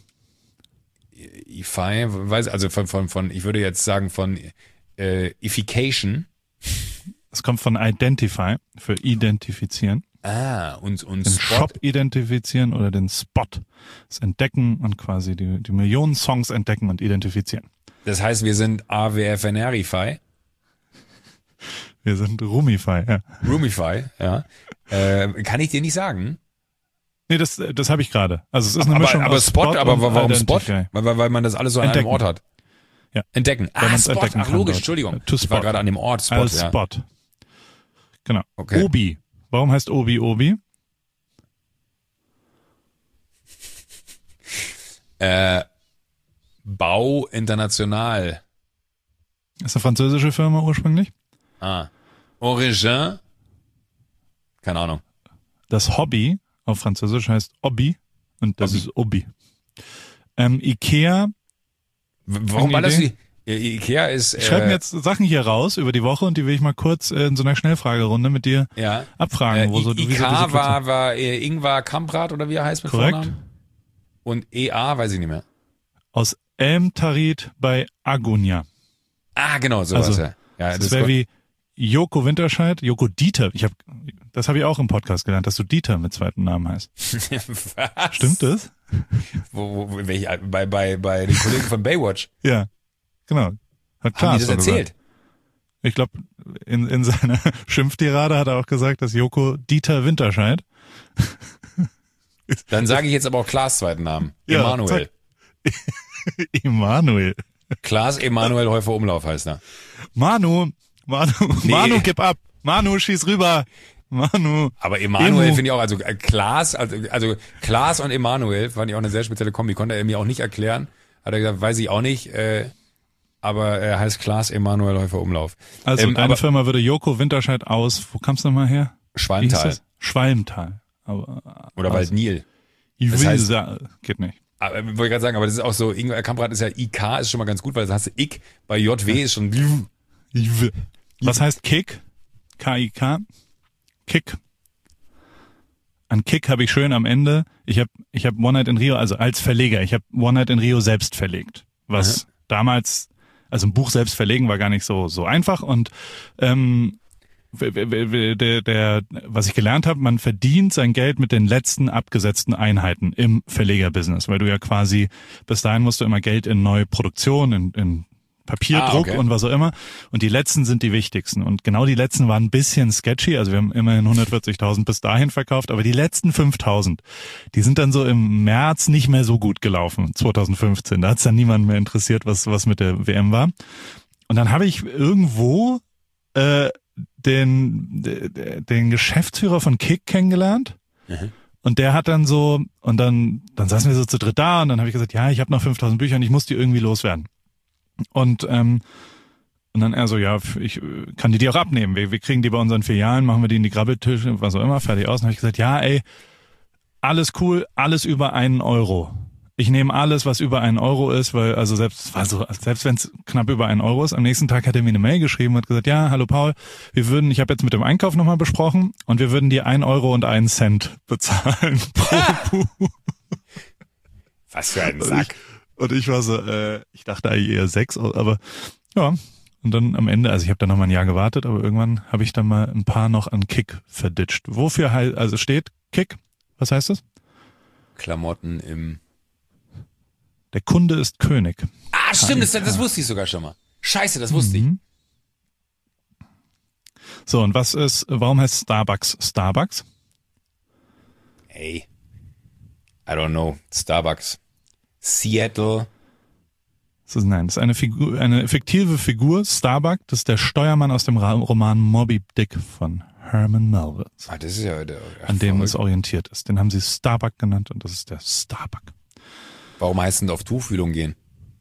EFI, also von, ich würde jetzt sagen von Ification. Es kommt von Identify, für identifizieren. Und den Shop identifizieren oder den Spot. Das Entdecken und quasi die Millionen Songs entdecken und identifizieren. Das heißt, wir sind AWFNRify. Wir sind Roomify, ja. Roomify, ja. Kann ich dir nicht sagen. Nee, das habe ich gerade. Also es ist eine Mischung aus Spot, aber warum Spot? Weil man das alles so an einem Ort hat. Ja. Entdecken. Spot. Ach, logisch, Entschuldigung. Ich war gerade an dem Ort Spot. Als Spot. Genau. Okay. Obi. Warum heißt Obi Obi? Bau International. Ist eine französische Firma ursprünglich? Origin? Keine Ahnung. Das Hobby auf Französisch heißt Hobby und das ist Hobby. Ikea. Warum ballerst du Ikea ist... Ich schreibe mir jetzt Sachen hier raus über die Woche und die will ich mal kurz in so einer Schnellfragerunde mit dir abfragen. IK war Ingvar Kamprad oder wie er heißt mit Korrekt. Vornamen? Und EA weiß ich nicht mehr. Aus Elmtarit bei Agonia. Ah, genau, sowas. Also, ja, das wäre wie Joko Winterscheid, Joko Dieter. Das habe ich auch im Podcast gelernt, dass du Dieter mit zweiten Namen heißt. Was? Stimmt das? Bei den Kollegen von Baywatch. Ja, genau. Hat Haben die das so erzählt? gesagt. Ich glaube, in seiner Schimpftirade hat er auch gesagt, dass Joko Dieter Winterscheid. Dann sage ich jetzt aber auch Klaas zweiten Namen. Ja, Emanuel. Emanuel. Klaas Emanuel Häufer Umlauf heißt er. Manu, gib ab. Manu, schieß rüber. Manu. Aber Emanuel finde ich auch, also Klaas und Emanuel fand ich auch eine sehr spezielle Kombi. Konnte er mir auch nicht erklären. Hat er gesagt, weiß ich auch nicht. Aber er heißt Klaas Emanuel Häufer Umlauf. Also deine Firma würde Joko Winterscheid aus, wo kam's nochmal her? Schwalmtal. Schwalmtal. Oder Waldnil. Das heißt, geht nicht. Aber, wollte ich gerade sagen, aber das ist auch so, Ingvar Kamprad ist ja IK, ist schon mal ganz gut, weil das hast du Ich, bei JW ist schon... Was heißt Kick? K-I-K? Kick. An Kick habe ich schön am Ende, ich hab One Night in Rio, also als Verleger, ich habe One Night in Rio selbst verlegt. Was damals, also ein Buch selbst verlegen war gar nicht so einfach und was ich gelernt habe, man verdient sein Geld mit den letzten abgesetzten Einheiten im Verlegerbusiness, weil du ja quasi, bis dahin musst du immer Geld in neue Produktion, in Papierdruck und was auch immer. Und die letzten sind die wichtigsten. Und genau die letzten waren ein bisschen sketchy. Also wir haben immerhin 140.000 bis dahin verkauft. Aber die letzten 5.000, die sind dann so im März nicht mehr so gut gelaufen, 2015. Da hat es dann niemand mehr interessiert, was mit der WM war. Und dann habe ich irgendwo den Geschäftsführer von Kick kennengelernt. Und der hat dann so, und dann saßen wir so zu dritt da und dann habe ich gesagt, ja, ich habe noch 5.000 Bücher und ich muss die irgendwie loswerden. Und dann er so, ja, ich kann die auch abnehmen. Wir kriegen die bei unseren Filialen, machen wir die in die Grabbeltische, was auch immer, fertig aus. Und habe ich gesagt, ja, ey, alles cool, alles über 1 Euro. Ich nehme alles, was über 1 Euro ist, weil also selbst wenn es knapp über 1 Euro ist, am nächsten Tag hat er mir eine Mail geschrieben und hat gesagt, ja, hallo Paul, ich habe jetzt mit dem Einkauf nochmal besprochen und wir würden dir 1 Euro und 1 Cent bezahlen pro Buch. Was für ein Sack. Und ich war so, ich dachte eigentlich eher 6, aber ja. Und dann am Ende, also ich habe dann nochmal ein Jahr gewartet, aber irgendwann habe ich dann mal ein paar noch an Kick verditscht. Wofür also steht Kick? Was heißt das? Klamotten im... Der Kunde ist König. Ah, stimmt, das wusste ich sogar schon mal. Scheiße, das wusste ich. So, und warum heißt Starbucks Starbucks? Hey, I don't know, Starbucks. Seattle. Das ist eine fiktive Figur, Starbuck, das ist der Steuermann aus dem Roman Moby Dick von Herman Melville. Ah, das ist ja an dem es orientiert ist. Den haben sie Starbuck genannt und das ist der Starbuck. Warum heißt denn auf Tuchfühlung gehen?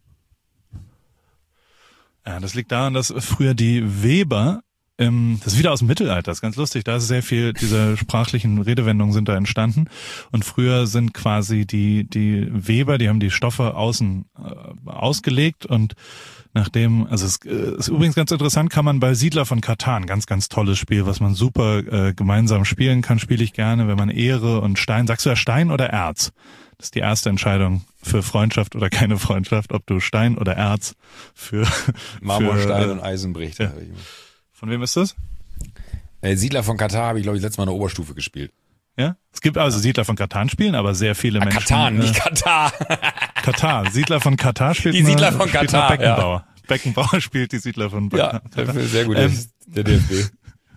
Ja, das liegt daran, dass früher die Weber, das ist wieder aus dem Mittelalter, das ist ganz lustig, da ist sehr viel, diese sprachlichen Redewendungen sind da entstanden und früher sind quasi die Weber, die haben die Stoffe außen ausgelegt und nachdem, also es ist übrigens ganz interessant, kann man bei Siedler von Catan, ganz, ganz tolles Spiel, was man super gemeinsam spielen kann, spiele ich gerne, wenn man Ehre und Stein, sagst du ja Stein oder Erz? Das ist die erste Entscheidung für Freundschaft oder keine Freundschaft, ob du Stein oder Erz für Marmor, Stein und Eisen bricht. Ja. Von wem ist das? Siedler von Catan habe ich, glaube ich, letztes Mal in der Oberstufe gespielt. Ja? Es gibt also Siedler von Catan spielen, aber sehr viele Menschen. Catan, nicht Katar. Katar. Siedler von Katar spielt die Siedler von Katar, Beckenbauer. Ja. Beckenbauer spielt die Siedler von Katar. Ja, sehr gut, der DFB.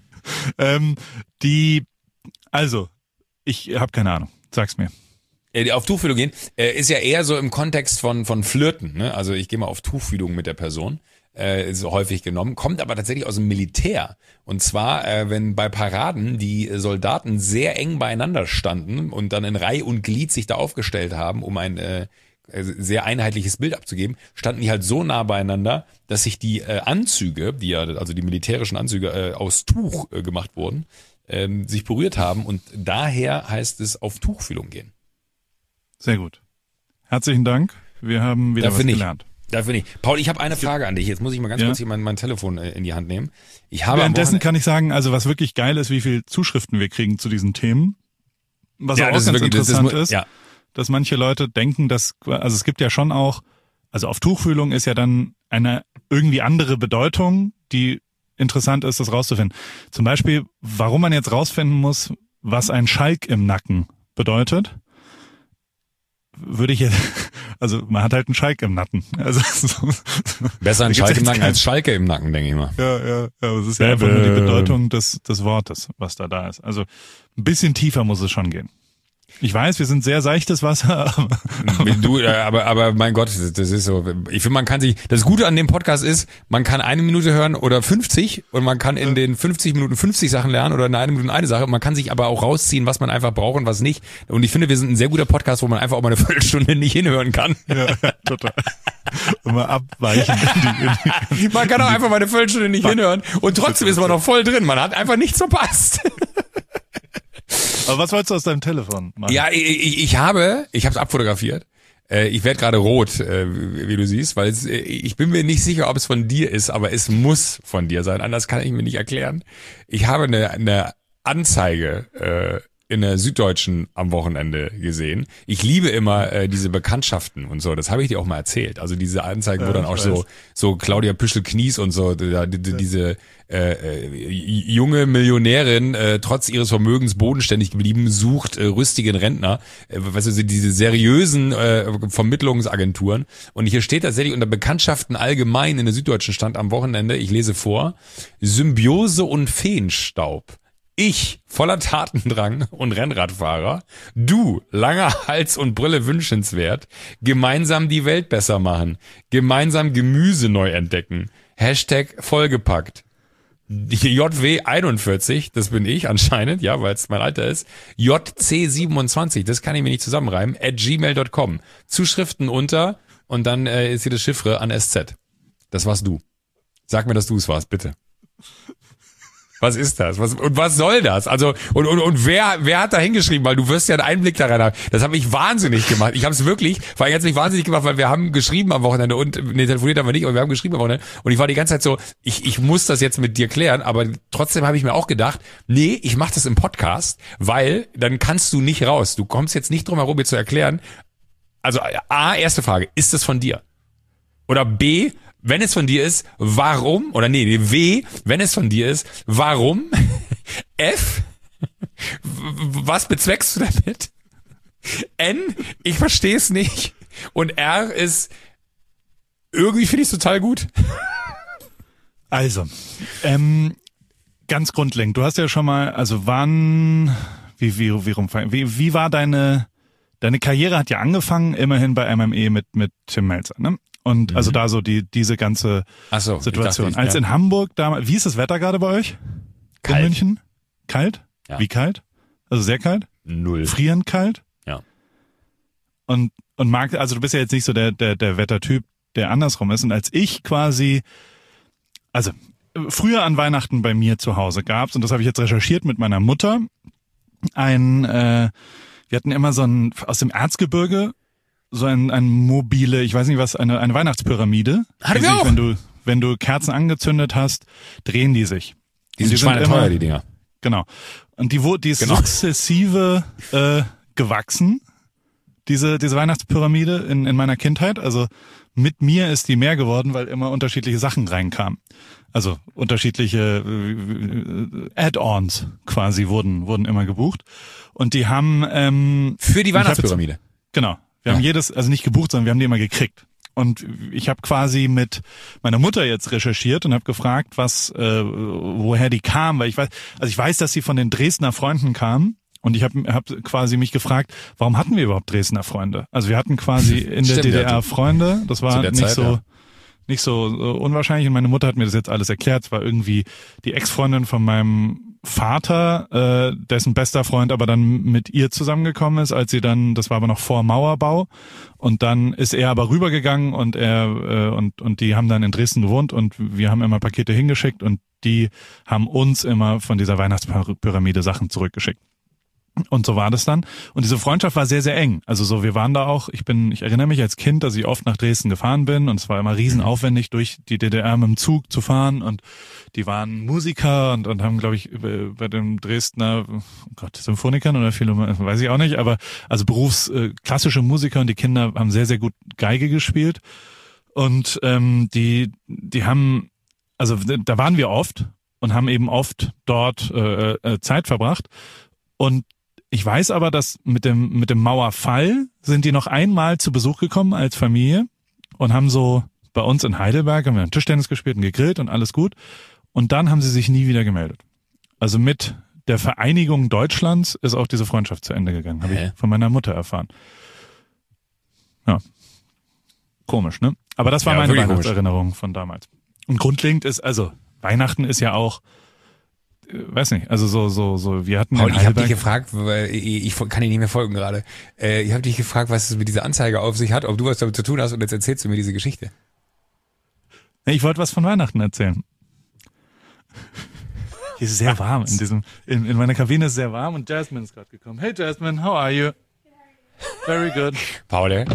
Ich habe keine Ahnung. Sag's mir. Auf Tuchfühlung gehen ist ja eher so im Kontext von Flirten. Ne? Also ich gehe mal auf Tuchfühlung mit der Person. Ist häufig genommen, kommt aber tatsächlich aus dem Militär. Und zwar, wenn bei Paraden die Soldaten sehr eng beieinander standen und dann in Reih und Glied sich da aufgestellt haben, um ein sehr einheitliches Bild abzugeben, standen die halt so nah beieinander, dass sich die Anzüge, also die militärischen Anzüge aus Tuch gemacht wurden, sich berührt haben und daher heißt es auf Tuchfühlung gehen. Sehr gut. Herzlichen Dank. Wir haben wieder was gelernt. Paul, ich habe eine Frage an dich. Jetzt muss ich mal ganz kurz hier mein Telefon in die Hand nehmen. Währenddessen kann ich sagen, also was wirklich geil ist, wie viel Zuschriften wir kriegen zu diesen Themen. Was auch ganz interessant ist, dass manche Leute denken, also es gibt ja schon auch, also auf Tuchfühlung ist ja dann eine irgendwie andere Bedeutung, die interessant ist, das rauszufinden. Zum Beispiel, warum man jetzt rausfinden muss, was ein Schalk im Nacken bedeutet, würde ich jetzt, also man hat halt einen Schalk im Nacken. Also besser ein Schalk im Nacken als Schalke im Nacken, denke ich mal. Ja, aber es ist ja einfach nur die Bedeutung des Wortes, was da ist. Also ein bisschen tiefer muss es schon gehen. Ich weiß, wir sind sehr seichtes Wasser, aber mein Gott, das ist so. Ich finde, man kann sich, das Gute an dem Podcast ist, man kann 1 Minute hören oder 50 und man kann in den 50 Minuten 50 Sachen lernen oder in 1 Minute eine Sache. Man kann sich aber auch rausziehen, was man einfach braucht und was nicht. Und ich finde, wir sind ein sehr guter Podcast, wo man einfach auch mal eine Viertelstunde nicht hinhören kann. Ja, total. Und mal abweichen. Man kann auch einfach mal eine Viertelstunde nicht hinhören und trotzdem ist man noch voll drin. Man hat einfach nichts verpasst. Aber was wolltest du aus deinem Telefon machen? Ja, ich habe es abfotografiert. Ich werde gerade rot, wie du siehst, weil ich bin mir nicht sicher, ob es von dir ist, aber es muss von dir sein. Anders kann ich mir nicht erklären. Ich habe eine Anzeige in der Süddeutschen am Wochenende gesehen. Ich liebe immer diese Bekanntschaften und so. Das habe ich dir auch mal erzählt. Also diese Anzeigen, wo dann auch so Claudia Püschel-Knies und so, diese junge Millionärin, trotz ihres Vermögens bodenständig geblieben, sucht rüstigen Rentner. Weißt du, diese seriösen Vermittlungsagenturen. Und hier steht tatsächlich unter Bekanntschaften allgemein in der Süddeutschen stand am Wochenende, ich lese vor, Symbiose und Feenstaub. Ich, voller Tatendrang und Rennradfahrer, du, langer Hals und Brille wünschenswert, gemeinsam die Welt besser machen, gemeinsam Gemüse neu entdecken, Hashtag vollgepackt. JW41, das bin ich anscheinend, ja, weil es mein Alter ist, JC27, das kann ich mir nicht zusammenreimen, @gmail.com. Zuschriften unter und dann ist hier das Chiffre an SZ. Das warst du. Sag mir, dass du es warst, bitte. Was ist das? Und was soll das? Also und wer hat da hingeschrieben? Weil du wirst ja einen Einblick da rein haben. Das hat mich wahnsinnig gemacht. Ich habe es wirklich, vor allem hat es mich wahnsinnig gemacht, weil wir haben geschrieben am Wochenende und telefoniert haben wir nicht, aber wir haben geschrieben am Wochenende und ich war die ganze Zeit so, ich muss das jetzt mit dir klären, aber trotzdem habe ich mir auch gedacht, nee, ich mache das im Podcast, weil dann kannst du nicht raus. Du kommst jetzt nicht drum herum, mir zu erklären. Also A, erste Frage, ist das von dir? Oder B, wenn es von dir ist, warum? Oder W, wenn es von dir ist, warum? F, was bezweckst du damit? N, ich verstehe es nicht. Und R ist, irgendwie finde ich es total gut. Also, ganz grundlegend, du hast ja schon mal, also wie war deine Karriere hat ja angefangen, immerhin bei MME mit Tim Melzer, ne? Und also da so diese ganze Situation. Als in Hamburg damals, wie ist das Wetter gerade bei euch? Kalt. In München? Kalt? Ja. Wie kalt? Also sehr kalt? 0. Frierend kalt? Ja. Und also du bist ja jetzt nicht so der Wettertyp, der andersrum ist. Und als ich quasi, also früher an Weihnachten bei mir zu Hause gab's, und das habe ich jetzt recherchiert mit meiner Mutter, wir hatten immer aus dem Erzgebirge, so ein mobile, ich weiß nicht was, eine Weihnachtspyramide. Hatten wir auch. Wenn du Kerzen angezündet hast, drehen die sich. Die sind schweineteuer, die Dinger. Genau. Und die ist sukzessive gewachsen, diese Weihnachtspyramide in meiner Kindheit. Also mit mir ist die mehr geworden, weil immer unterschiedliche Sachen reinkamen. Also unterschiedliche Add-ons quasi wurden immer gebucht. Und die haben für die Weihnachtspyramide. Genau. Wir haben also nicht gebucht, sondern wir haben die immer gekriegt. Und ich habe quasi mit meiner Mutter jetzt recherchiert und habe gefragt, woher die kam, weil ich weiß, dass sie von den Dresdner Freunden kam. Und ich hab quasi mich gefragt, warum hatten wir überhaupt Dresdner Freunde? Also wir hatten quasi in der DDR Freunde. Das war nicht so unwahrscheinlich. Und meine Mutter hat mir das jetzt alles erklärt. Es war irgendwie die Ex-Freundin von meinem Vater, dessen bester Freund aber dann mit ihr zusammengekommen ist, als sie dann, das war aber noch vor Mauerbau, und dann ist er aber rübergegangen und und die haben dann in Dresden gewohnt und wir haben immer Pakete hingeschickt und die haben uns immer von dieser Weihnachtspyramide Sachen zurückgeschickt. Und so war das dann. Und diese Freundschaft war sehr, sehr eng. Also so, wir waren da auch, ich erinnere mich als Kind, dass ich oft nach Dresden gefahren bin und es war immer riesenaufwendig, durch die DDR mit dem Zug zu fahren, und die waren Musiker und haben, glaube ich, bei dem Dresdner, oh Gott, Symphonikern oder Philharmoniker, weiß ich auch nicht, aber also klassische Musiker, und die Kinder haben sehr, sehr gut Geige gespielt. Und die haben, also da waren wir oft und haben eben oft dort Zeit verbracht. Und ich weiß aber, dass mit dem Mauerfall sind die noch einmal zu Besuch gekommen als Familie und haben so bei uns in Heidelberg, haben wir Tischtennis gespielt und gegrillt und alles gut. Und dann haben sie sich nie wieder gemeldet. Also mit der Vereinigung Deutschlands ist auch diese Freundschaft zu Ende gegangen, habe ich von meiner Mutter erfahren. Ja, komisch, ne? Aber das war meine Weihnachtserinnerung von damals. Und grundlegend ist, also Weihnachten ist ja auch, weiß nicht, also so, wir hatten Paul, ich habe dich gefragt, weil ich kann dir nicht mehr folgen gerade. Ich habe dich gefragt, was es mit dieser Anzeige auf sich hat, ob du was damit zu tun hast, und jetzt erzählst du mir diese Geschichte. Ich wollte was von Weihnachten erzählen. Hier ist es sehr warm in meiner Kabine ist es sehr warm und Jasmine ist gerade gekommen. Hey Jasmine, how are you? Very good. Paul,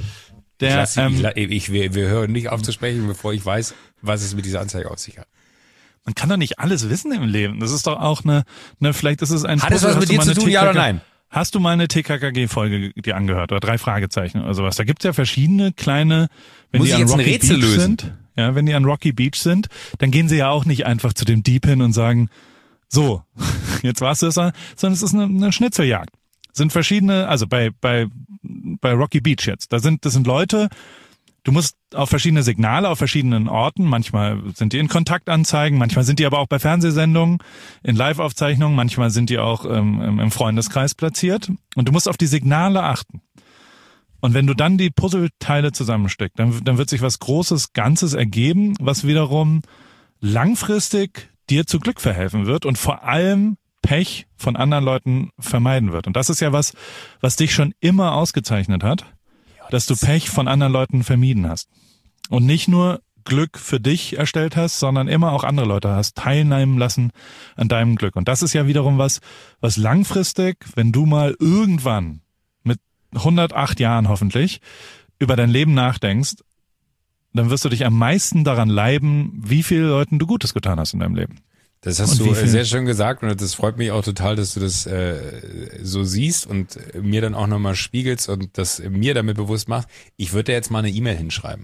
wir hören nicht auf zu sprechen, bevor ich weiß, was es mit dieser Anzeige auf sich hat. Man kann doch nicht alles wissen im Leben. Das ist doch auch vielleicht ist es ein... Hat es was mit dir zu tun, ja oder nein? Hast du mal eine TKKG-Folge dir angehört oder 3 Fragezeichen oder sowas? Da gibt's ja verschiedene kleine... Wenn die an Rocky Beach sind, ja, wenn die an Rocky Beach sind, dann gehen sie ja auch nicht einfach zu dem Dieb hin und sagen, so, jetzt war's das, sondern es ist eine Schnitzeljagd. Sind verschiedene, also bei Rocky Beach jetzt, das sind Leute... Du musst auf verschiedene Signale, auf verschiedenen Orten, manchmal sind die in Kontaktanzeigen, manchmal sind die aber auch bei Fernsehsendungen, in Live-Aufzeichnungen, manchmal sind die auch im Freundeskreis platziert. Und du musst auf die Signale achten. Und wenn du dann die Puzzleteile zusammensteckst, dann wird sich was Großes, Ganzes ergeben, was wiederum langfristig dir zu Glück verhelfen wird und vor allem Pech von anderen Leuten vermeiden wird. Und das ist ja was dich schon immer ausgezeichnet hat, dass du Pech von anderen Leuten vermieden hast. Und nicht nur Glück für dich erstellt hast, sondern immer auch andere Leute hast teilnehmen lassen an deinem Glück. Und das ist ja wiederum was langfristig, wenn du mal irgendwann mit 108 Jahren hoffentlich über dein Leben nachdenkst, dann wirst du dich am meisten daran leiben, wie vielen Leuten du Gutes getan hast in deinem Leben. Das hast du sehr schön gesagt, und das freut mich auch total, dass du das so siehst und mir dann auch nochmal spiegelst und das mir damit bewusst machst. Ich würde dir jetzt mal eine E-Mail hinschreiben.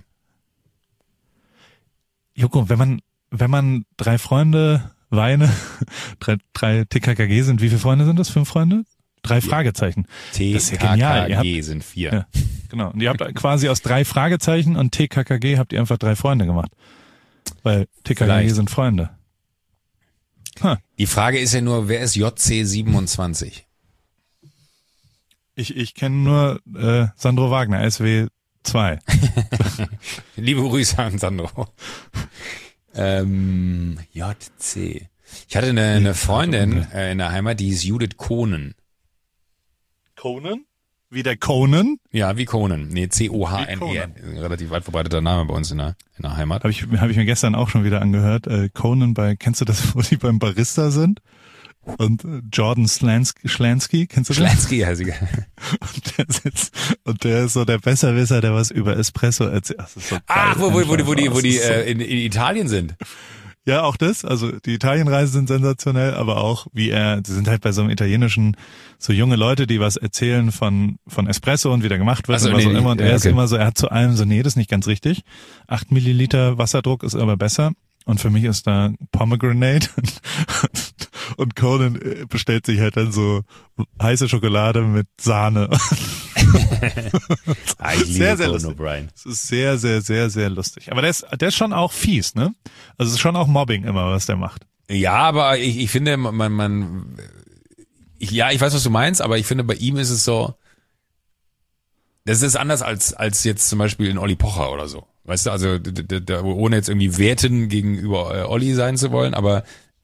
Joko, wenn man 3 Freunde, Weine, 3 TKKG sind, wie viele Freunde sind das? 5 Freunde? 3 Fragezeichen. Das ist ja genial. Sind 4. Ja, genau. Und ihr habt quasi aus 3 Fragezeichen und TKKG habt ihr einfach 3 Freunde gemacht. Weil TKKG sind Freunde. Die Frage ist ja nur, wer ist JC27? Ich kenne nur Sandro Wagner, SW2. Liebe Grüße an Sandro. JC. Ich hatte eine Freundin in der Heimat, die hieß Judith Kohnen. Conan? Wie der Conan? Ja, wie Conan. Nee, C-O-H-N-E. Relativ weit verbreiteter Name bei uns in der Heimat. Hab ich mir gestern auch schon wieder angehört. Conan kennst du das, wo die beim Barista sind? Und Jordan Schlansky, kennst du das? Schlansky, ja, sie. Und der ist so der Besserwisser, der was über Espresso erzählt. Das ist so geil, wo die in Italien sind. Ja, auch das. Also die Italienreisen sind sensationell, aber auch sie sind halt bei so einem italienischen, so junge Leute, die was erzählen von Espresso und wie der gemacht wird und was auch immer. Und er ist immer so, er hat zu allem so, nee, das ist nicht ganz richtig. 8 Milliliter Wasserdruck ist aber besser. Und für mich ist da Pomegranate und Conan bestellt sich halt dann so heiße Schokolade mit Sahne. Ich liebe sehr lustig. O'Brien. Es ist sehr, sehr, sehr, sehr lustig. Aber der ist schon auch fies, ne? Also es ist schon auch Mobbing immer, was der macht. Ja, aber ich finde, ich weiß, was du meinst, aber ich finde, bei ihm ist es so, das ist anders als jetzt zum Beispiel in Olli Pocher oder so. Weißt du, also ohne jetzt irgendwie werten gegenüber Olli sein zu wollen, aber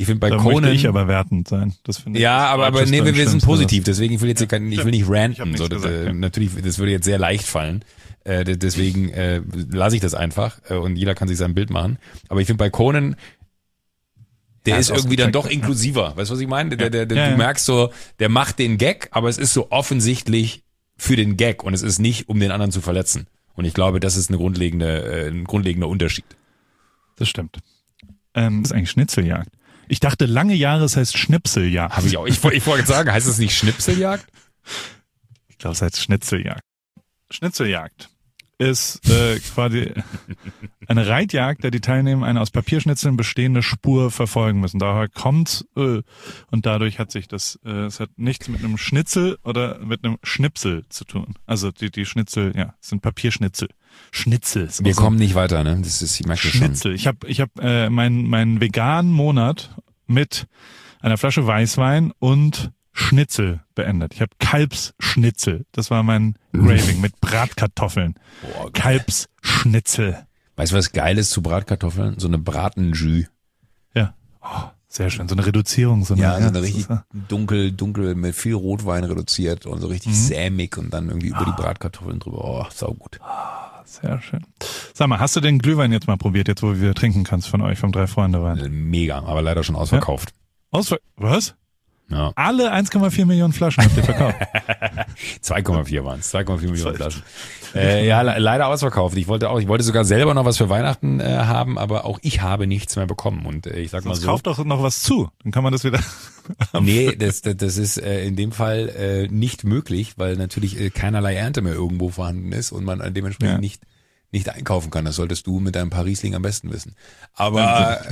Ich finde bei Da Conan... möchte ich aber wertend sein. Das finde ich. Ja, aber nee, wir sind positiv, deswegen ich will jetzt hier ich will nicht Ich hab ranten. nichts So, gesagt, ja. Natürlich, das würde jetzt sehr leicht fallen. Deswegen lasse ich das einfach und jeder kann sich sein Bild machen. Aber ich finde bei Conan, der ist irgendwie dann doch inklusiver. Weißt du, was ich meine? Du merkst so, der macht den Gag, aber es ist so offensichtlich für den Gag und es ist nicht, um den anderen zu verletzen. Und ich glaube, das ist ein grundlegender Unterschied. Das stimmt. Das ist eigentlich Schnitzeljagd. Ich dachte lange Jahre, es heißt Schnipseljagd. Habe ich auch. Ich wollte sagen, heißt es nicht Schnipseljagd? Ich glaube, es heißt Schnitzeljagd. Schnitzeljagd ist quasi eine Reitjagd, der die Teilnehmer eine aus Papierschnitzeln bestehende Spur verfolgen müssen. Daher kommt und dadurch hat sich es hat nichts mit einem Schnitzel oder mit einem Schnipsel zu tun. Also die Schnitzel, ja, es sind Papierschnitzel. Schnitzel. Wir kommen nicht weiter, ne? Das ist, ich merke das schon. Schnitzel. Ich hab meinen veganen Monat mit einer Flasche Weißwein und Schnitzel beendet. Ich habe Kalbsschnitzel. Das war mein Craving mit Bratkartoffeln. Boah, geil. Kalbsschnitzel. Weißt du, was geil ist zu Bratkartoffeln? So eine Bratenjus. Ja. Oh, sehr schön. So eine Reduzierung. So eine richtig dunkel mit viel Rotwein reduziert und so richtig sämig und dann irgendwie über die Bratkartoffeln drüber. Oh, saugut. Sehr schön. Sag mal, hast du den Glühwein jetzt mal probiert, jetzt wo wir trinken kannst von euch, vom Drei-Freunde-Wein? Mega, aber leider schon ausverkauft. Was? Ja. Alle 1,4 Millionen Flaschen habt ihr verkauft. 2,4 waren es, 2,4 Millionen Flaschen. Ja, leider ausverkauft. Ich wollte sogar selber noch was für Weihnachten haben, aber auch ich habe nichts mehr bekommen. Und ich sag mal so. Kauft doch noch was zu, dann kann man das wieder. Nee, das ist in dem Fall nicht möglich, weil natürlich keinerlei Ernte mehr irgendwo vorhanden ist und man dementsprechend nicht einkaufen kann. Das solltest du mit deinem Paris-Ling am besten wissen. Aber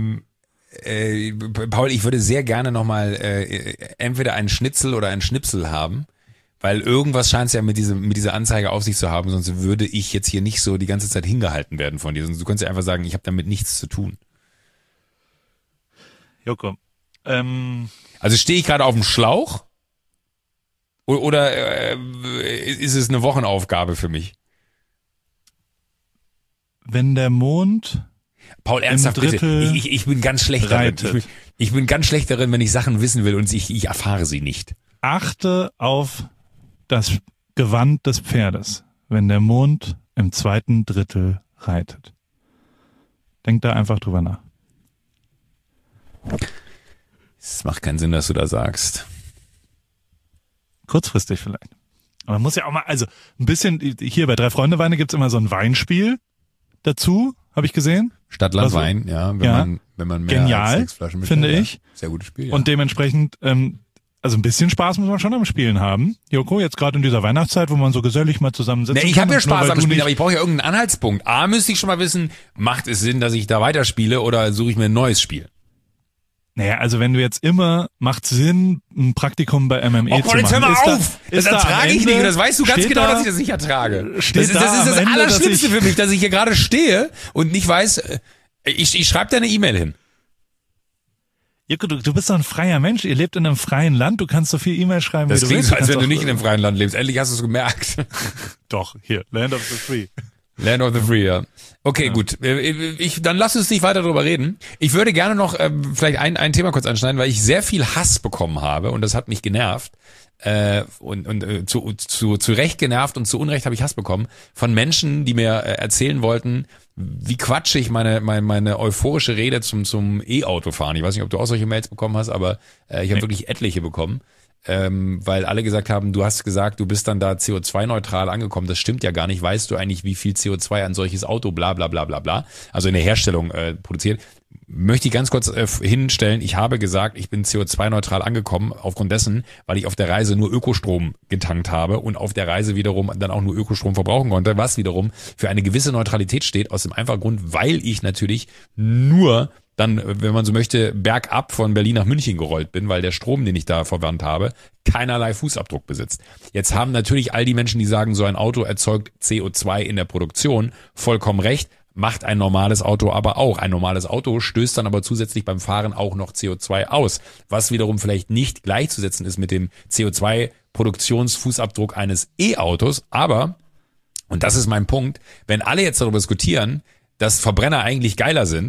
Paul, ich würde sehr gerne nochmal entweder einen Schnitzel oder einen Schnipsel haben, weil irgendwas scheint es ja mit dieser Anzeige auf sich zu haben, sonst würde ich jetzt hier nicht so die ganze Zeit hingehalten werden von dir. Sonst du könntest ja einfach sagen, ich habe damit nichts zu tun. Joko. Also stehe ich gerade auf dem Schlauch? Oder ist es eine Wochenaufgabe für mich? Wenn der Mond Paul, ernsthaft bitte, ich bin ganz schlecht darin. Ich bin ganz schlecht darin, wenn ich Sachen wissen will und ich erfahre sie nicht. Achte auf das Gewand des Pferdes, wenn der Mond im 2. Drittel reitet. Denk da einfach drüber nach. Es macht keinen Sinn, dass du da sagst. Kurzfristig vielleicht. Aber man muss ja auch mal, also ein bisschen, hier bei Drei-Freunde-Weine gibt's immer so ein Weinspiel dazu, habe ich gesehen. Stadt, Land, Wein, ja, wenn man mehr genial, als 6 Flaschen mit finde ich. Sehr gutes Spiel. Ja. Und dementsprechend, also ein bisschen Spaß muss man schon am Spielen haben. Joko, jetzt gerade in dieser Weihnachtszeit, wo man so gesellig mal zusammensitzt. Nee, ich habe ja Spaß am Spielen, aber ich brauche ja irgendeinen Anhaltspunkt. A, müsste ich schon mal wissen, macht es Sinn, dass ich da weiterspiele oder suche ich mir ein neues Spiel? Naja, also wenn du jetzt immer, macht Sinn, ein Praktikum bei MME zu machen. Jetzt hör mal auf! Das ertrage ich nicht. Das weißt du ganz genau, dass ich das nicht ertrage. Das ist das Allerschlimmste für mich, dass ich hier gerade stehe und nicht weiß, ich schreibe dir eine E-Mail hin. Joko, du bist doch ein freier Mensch. Ihr lebt in einem freien Land. Du kannst so viel E-Mail schreiben, wie du willst. Das klingt so, als wenn du nicht in einem freien Land lebst. Endlich hast du es gemerkt. Doch, hier, Land of the Free. Land of the Free, ja. Okay, gut. Dann lass uns nicht weiter drüber reden. Ich würde gerne noch vielleicht ein Thema kurz anschneiden, weil ich sehr viel Hass bekommen habe und das hat mich genervt. Zu Recht genervt und zu Unrecht habe ich Hass bekommen von Menschen, die mir erzählen wollten, wie quatschig meine euphorische Rede zum E-Auto fahren. Ich weiß nicht, ob du auch solche Mails bekommen hast, aber ich habe wirklich etliche bekommen. Weil alle gesagt haben, du hast gesagt, du bist dann da CO2-neutral angekommen. Das stimmt ja gar nicht. Weißt du eigentlich, wie viel CO2 ein solches Auto bla bla bla bla bla, also in der Herstellung produziert? Möchte ich ganz kurz hinstellen, ich habe gesagt, ich bin CO2-neutral angekommen, aufgrund dessen, weil ich auf der Reise nur Ökostrom getankt habe und auf der Reise wiederum dann auch nur Ökostrom verbrauchen konnte, was wiederum für eine gewisse Neutralität steht, aus dem einfachen Grund, weil ich natürlich nur dann, wenn man so möchte, bergab von Berlin nach München gerollt bin, weil der Strom, den ich da verwandt habe, keinerlei Fußabdruck besitzt. Jetzt haben natürlich all die Menschen, die sagen, so ein Auto erzeugt CO2 in der Produktion, vollkommen recht, macht ein normales Auto aber auch. Ein normales Auto stößt dann aber zusätzlich beim Fahren auch noch CO2 aus, was wiederum vielleicht nicht gleichzusetzen ist mit dem CO2-Produktionsfußabdruck eines E-Autos, aber, und das ist mein Punkt, wenn alle jetzt darüber diskutieren, dass Verbrenner eigentlich geiler sind,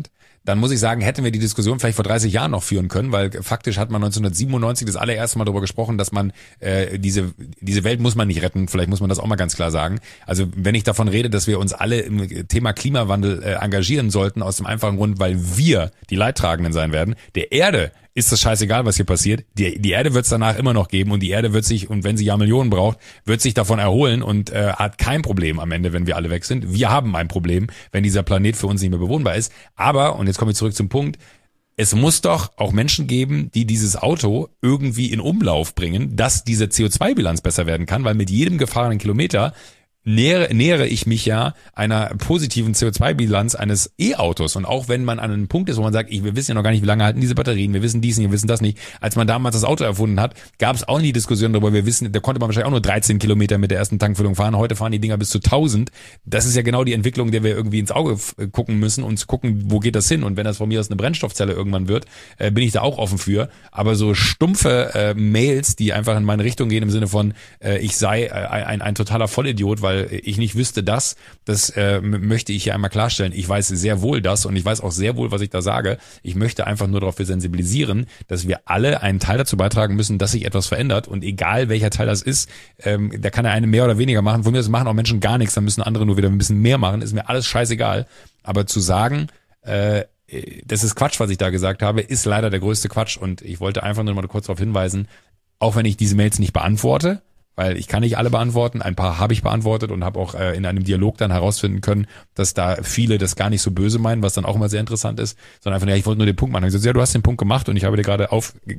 dann muss ich sagen, hätten wir die Diskussion vielleicht vor 30 Jahren noch führen können, weil faktisch hat man 1997 das allererste Mal darüber gesprochen, dass man diese Welt muss man nicht retten, vielleicht muss man das auch mal ganz klar sagen. Also wenn ich davon rede, dass wir uns alle im Thema Klimawandel engagieren sollten, aus dem einfachen Grund, weil wir die Leidtragenden sein werden, der Erde ist das scheißegal, was hier passiert. Die Erde wird es danach immer noch geben und die Erde wird sich, und wenn sie Jahrmillionen braucht, wird sich davon erholen und hat kein Problem am Ende, wenn wir alle weg sind. Wir haben ein Problem, wenn dieser Planet für uns nicht mehr bewohnbar ist. Aber, und jetzt komme ich zurück zum Punkt, es muss doch auch Menschen geben, die dieses Auto irgendwie in Umlauf bringen, dass diese CO2-Bilanz besser werden kann, weil mit jedem gefahrenen Kilometer nähere ich mich ja einer positiven CO2-Bilanz eines E-Autos. Und auch wenn man an einem Punkt ist, wo man sagt, wir wissen ja noch gar nicht, wie lange halten diese Batterien, wir wissen dies nicht, wir wissen das nicht. Als man damals das Auto erfunden hat, gab es auch nie Diskussionen darüber, da konnte man wahrscheinlich auch nur 13 Kilometer mit der ersten Tankfüllung fahren. Heute fahren die Dinger bis zu 1000. Das ist ja genau die Entwicklung, der wir irgendwie ins Auge gucken müssen und gucken, wo geht das hin. Und wenn das von mir aus eine Brennstoffzelle irgendwann wird, bin ich da auch offen für. Aber so stumpfe Mails, die einfach in meine Richtung gehen im Sinne von, ich sei ein totaler Vollidiot, weil ich nicht wüsste das möchte ich hier einmal klarstellen. Ich weiß sehr wohl das und ich weiß auch sehr wohl, was ich da sage. Ich möchte einfach nur dafür sensibilisieren, dass wir alle einen Teil dazu beitragen müssen, dass sich etwas verändert und egal welcher Teil das ist, da kann der eine mehr oder weniger machen. Von mir aus machen auch Menschen gar nichts, dann müssen andere nur wieder ein bisschen mehr machen, ist mir alles scheißegal. Aber zu sagen, das ist Quatsch, was ich da gesagt habe, ist leider der größte Quatsch und ich wollte einfach nur mal kurz darauf hinweisen, auch wenn ich diese Mails nicht beantworte, weil ich kann nicht alle beantworten, ein paar habe ich beantwortet und habe auch in einem Dialog dann herausfinden können, dass da viele das gar nicht so böse meinen, was dann auch immer sehr interessant ist, sondern einfach, ich wollte nur den Punkt machen. Ich gesagt, ja, du hast den Punkt gemacht und ich habe dir gerade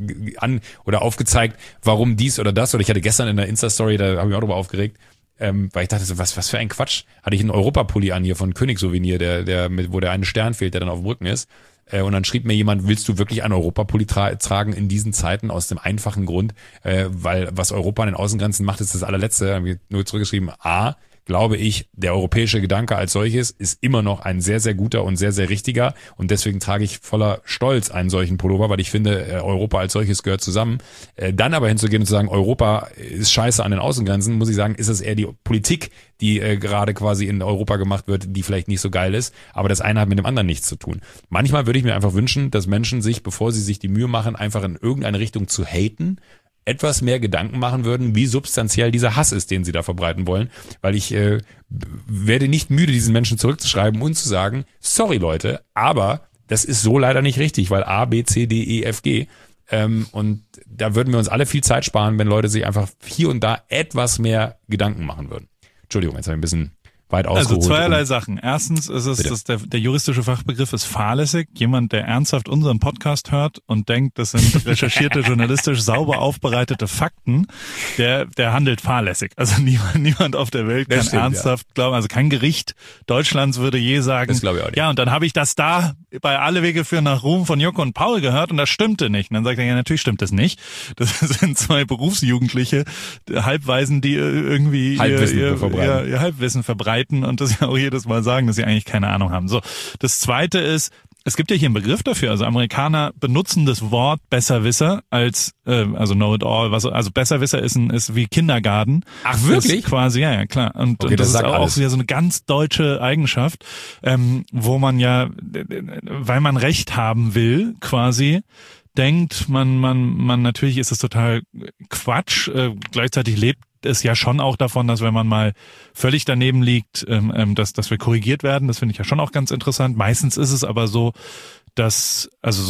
aufgezeigt, warum dies oder das, oder ich hatte gestern in der Insta-Story, da habe ich mich auch drüber aufgeregt, weil ich dachte so, was für ein Quatsch, hatte ich einen Europapulli an hier von König-Souvenir, wo der eine Stern fehlt, der dann auf dem Rücken ist. Und dann schrieb mir jemand, willst du wirklich einen Europapulli tragen in diesen Zeiten aus dem einfachen Grund, weil was Europa an den Außengrenzen macht, ist das allerletzte. Da habe ich nur zurückgeschrieben, glaube ich, der europäische Gedanke als solches ist immer noch ein sehr, sehr guter und sehr, sehr richtiger und deswegen trage ich voller Stolz einen solchen Pullover, weil ich finde, Europa als solches gehört zusammen. Dann aber hinzugehen und zu sagen, Europa ist scheiße an den Außengrenzen, muss ich sagen, ist es eher die Politik, die gerade quasi in Europa gemacht wird, die vielleicht nicht so geil ist, aber das eine hat mit dem anderen nichts zu tun. Manchmal würde ich mir einfach wünschen, dass Menschen sich, bevor sie sich die Mühe machen, einfach in irgendeine Richtung zu haten, etwas mehr Gedanken machen würden, wie substanziell dieser Hass ist, den sie da verbreiten wollen, weil ich werde nicht müde, diesen Menschen zurückzuschreiben und zu sagen, sorry Leute, aber das ist so leider nicht richtig, weil A, B, C, D, E, F, G und da würden wir uns alle viel Zeit sparen, wenn Leute sich einfach hier und da etwas mehr Gedanken machen würden. Entschuldigung, jetzt habe ich ein bisschen weit ausgeholt. Also zweierlei Sachen. Erstens ist es, dass der juristische Fachbegriff ist fahrlässig. Jemand, der ernsthaft unseren Podcast hört und denkt, das sind recherchierte, journalistisch sauber aufbereitete Fakten, der handelt fahrlässig. Also niemand auf der Welt kann ernsthaft glauben, also kein Gericht Deutschlands würde je sagen, das glaube ich auch nicht. Ja, und dann habe ich das da bei Alle Wege führen nach Ruhm von Jocko und Paul gehört und das stimmte nicht. Und dann sagt er, ja, natürlich stimmt das nicht. Das sind zwei Berufsjugendliche, Halbwaisen, die irgendwie ihr Halbwissen verbreiten und das ja auch jedes Mal sagen, dass sie eigentlich keine Ahnung haben. So, das Zweite ist, es gibt ja hier einen Begriff dafür. Also Amerikaner benutzen das Wort Besserwisser als also Know-it-all. Also Besserwisser ist wie Kindergarten. Ach wirklich? Ist quasi, ja klar. Und, okay, und das ist auch wieder so eine ganz deutsche Eigenschaft, wo man ja, weil man Recht haben will, quasi denkt man natürlich ist es total Quatsch. Gleichzeitig lebt es ja schon auch davon, dass wenn man mal völlig daneben liegt, dass wir korrigiert werden. Das finde ich ja schon auch ganz interessant. Meistens ist es aber so, dass ich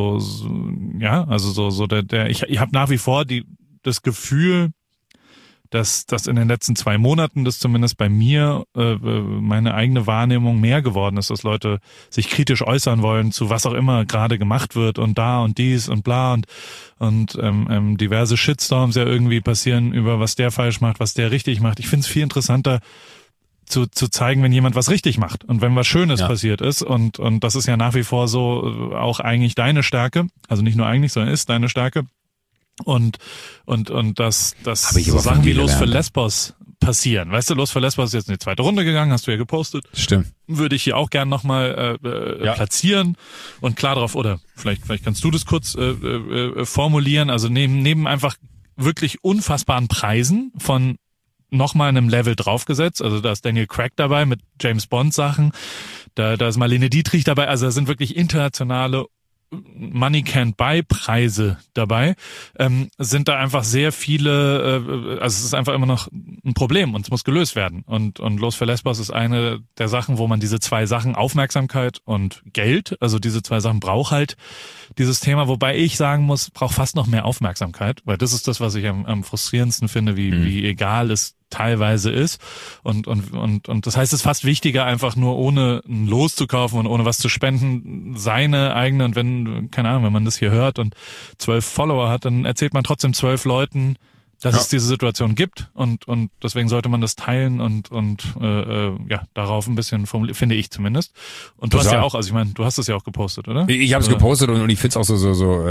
habe nach wie vor das Gefühl, dass in den letzten 2 Monaten, das zumindest bei mir, meine eigene Wahrnehmung mehr geworden ist, dass Leute sich kritisch äußern wollen zu was auch immer gerade gemacht wird und da und dies und bla und diverse Shitstorms ja irgendwie passieren über was der falsch macht, was der richtig macht. Ich finde es viel interessanter zu zeigen, wenn jemand was richtig macht und wenn was Schönes passiert ist und das ist ja nach wie vor so auch eigentlich deine Stärke, also nicht nur eigentlich, sondern ist deine Stärke. Und das so Sachen wie Los für Lesbos passieren. Weißt du, Los für Lesbos ist jetzt in die 2. Runde gegangen, hast du ja gepostet. Stimmt. Würde ich hier auch gern nochmal platzieren und klar drauf, oder vielleicht kannst du das kurz formulieren, also neben einfach wirklich unfassbaren Preisen von nochmal einem Level draufgesetzt, also da ist Daniel Craig dabei mit James Bond Sachen, Da ist Marlene Dietrich dabei, also da sind wirklich internationale Money Can't Buy Preise dabei, sind da einfach sehr viele, also es ist einfach immer noch ein Problem und es muss gelöst werden. Und Los für Lesbos ist eine der Sachen, wo man diese zwei Sachen, Aufmerksamkeit und Geld, also diese zwei Sachen braucht halt dieses Thema, wobei ich sagen muss, braucht fast noch mehr Aufmerksamkeit, weil das ist das, was ich am frustrierendsten finde, wie egal es teilweise ist und das heißt, es ist fast wichtiger, einfach nur ohne ein Los zu kaufen und ohne was zu spenden, seine eigene, und wenn, keine Ahnung, wenn man das hier hört und 12 Follower hat, dann erzählt man trotzdem 12 Leuten, dass es diese Situation gibt und deswegen sollte man das teilen und darauf ein bisschen formulieren, finde ich zumindest. Und du hast ja auch, also ich meine, du hast es ja auch gepostet, oder? Ich habe es gepostet und ich finde es auch so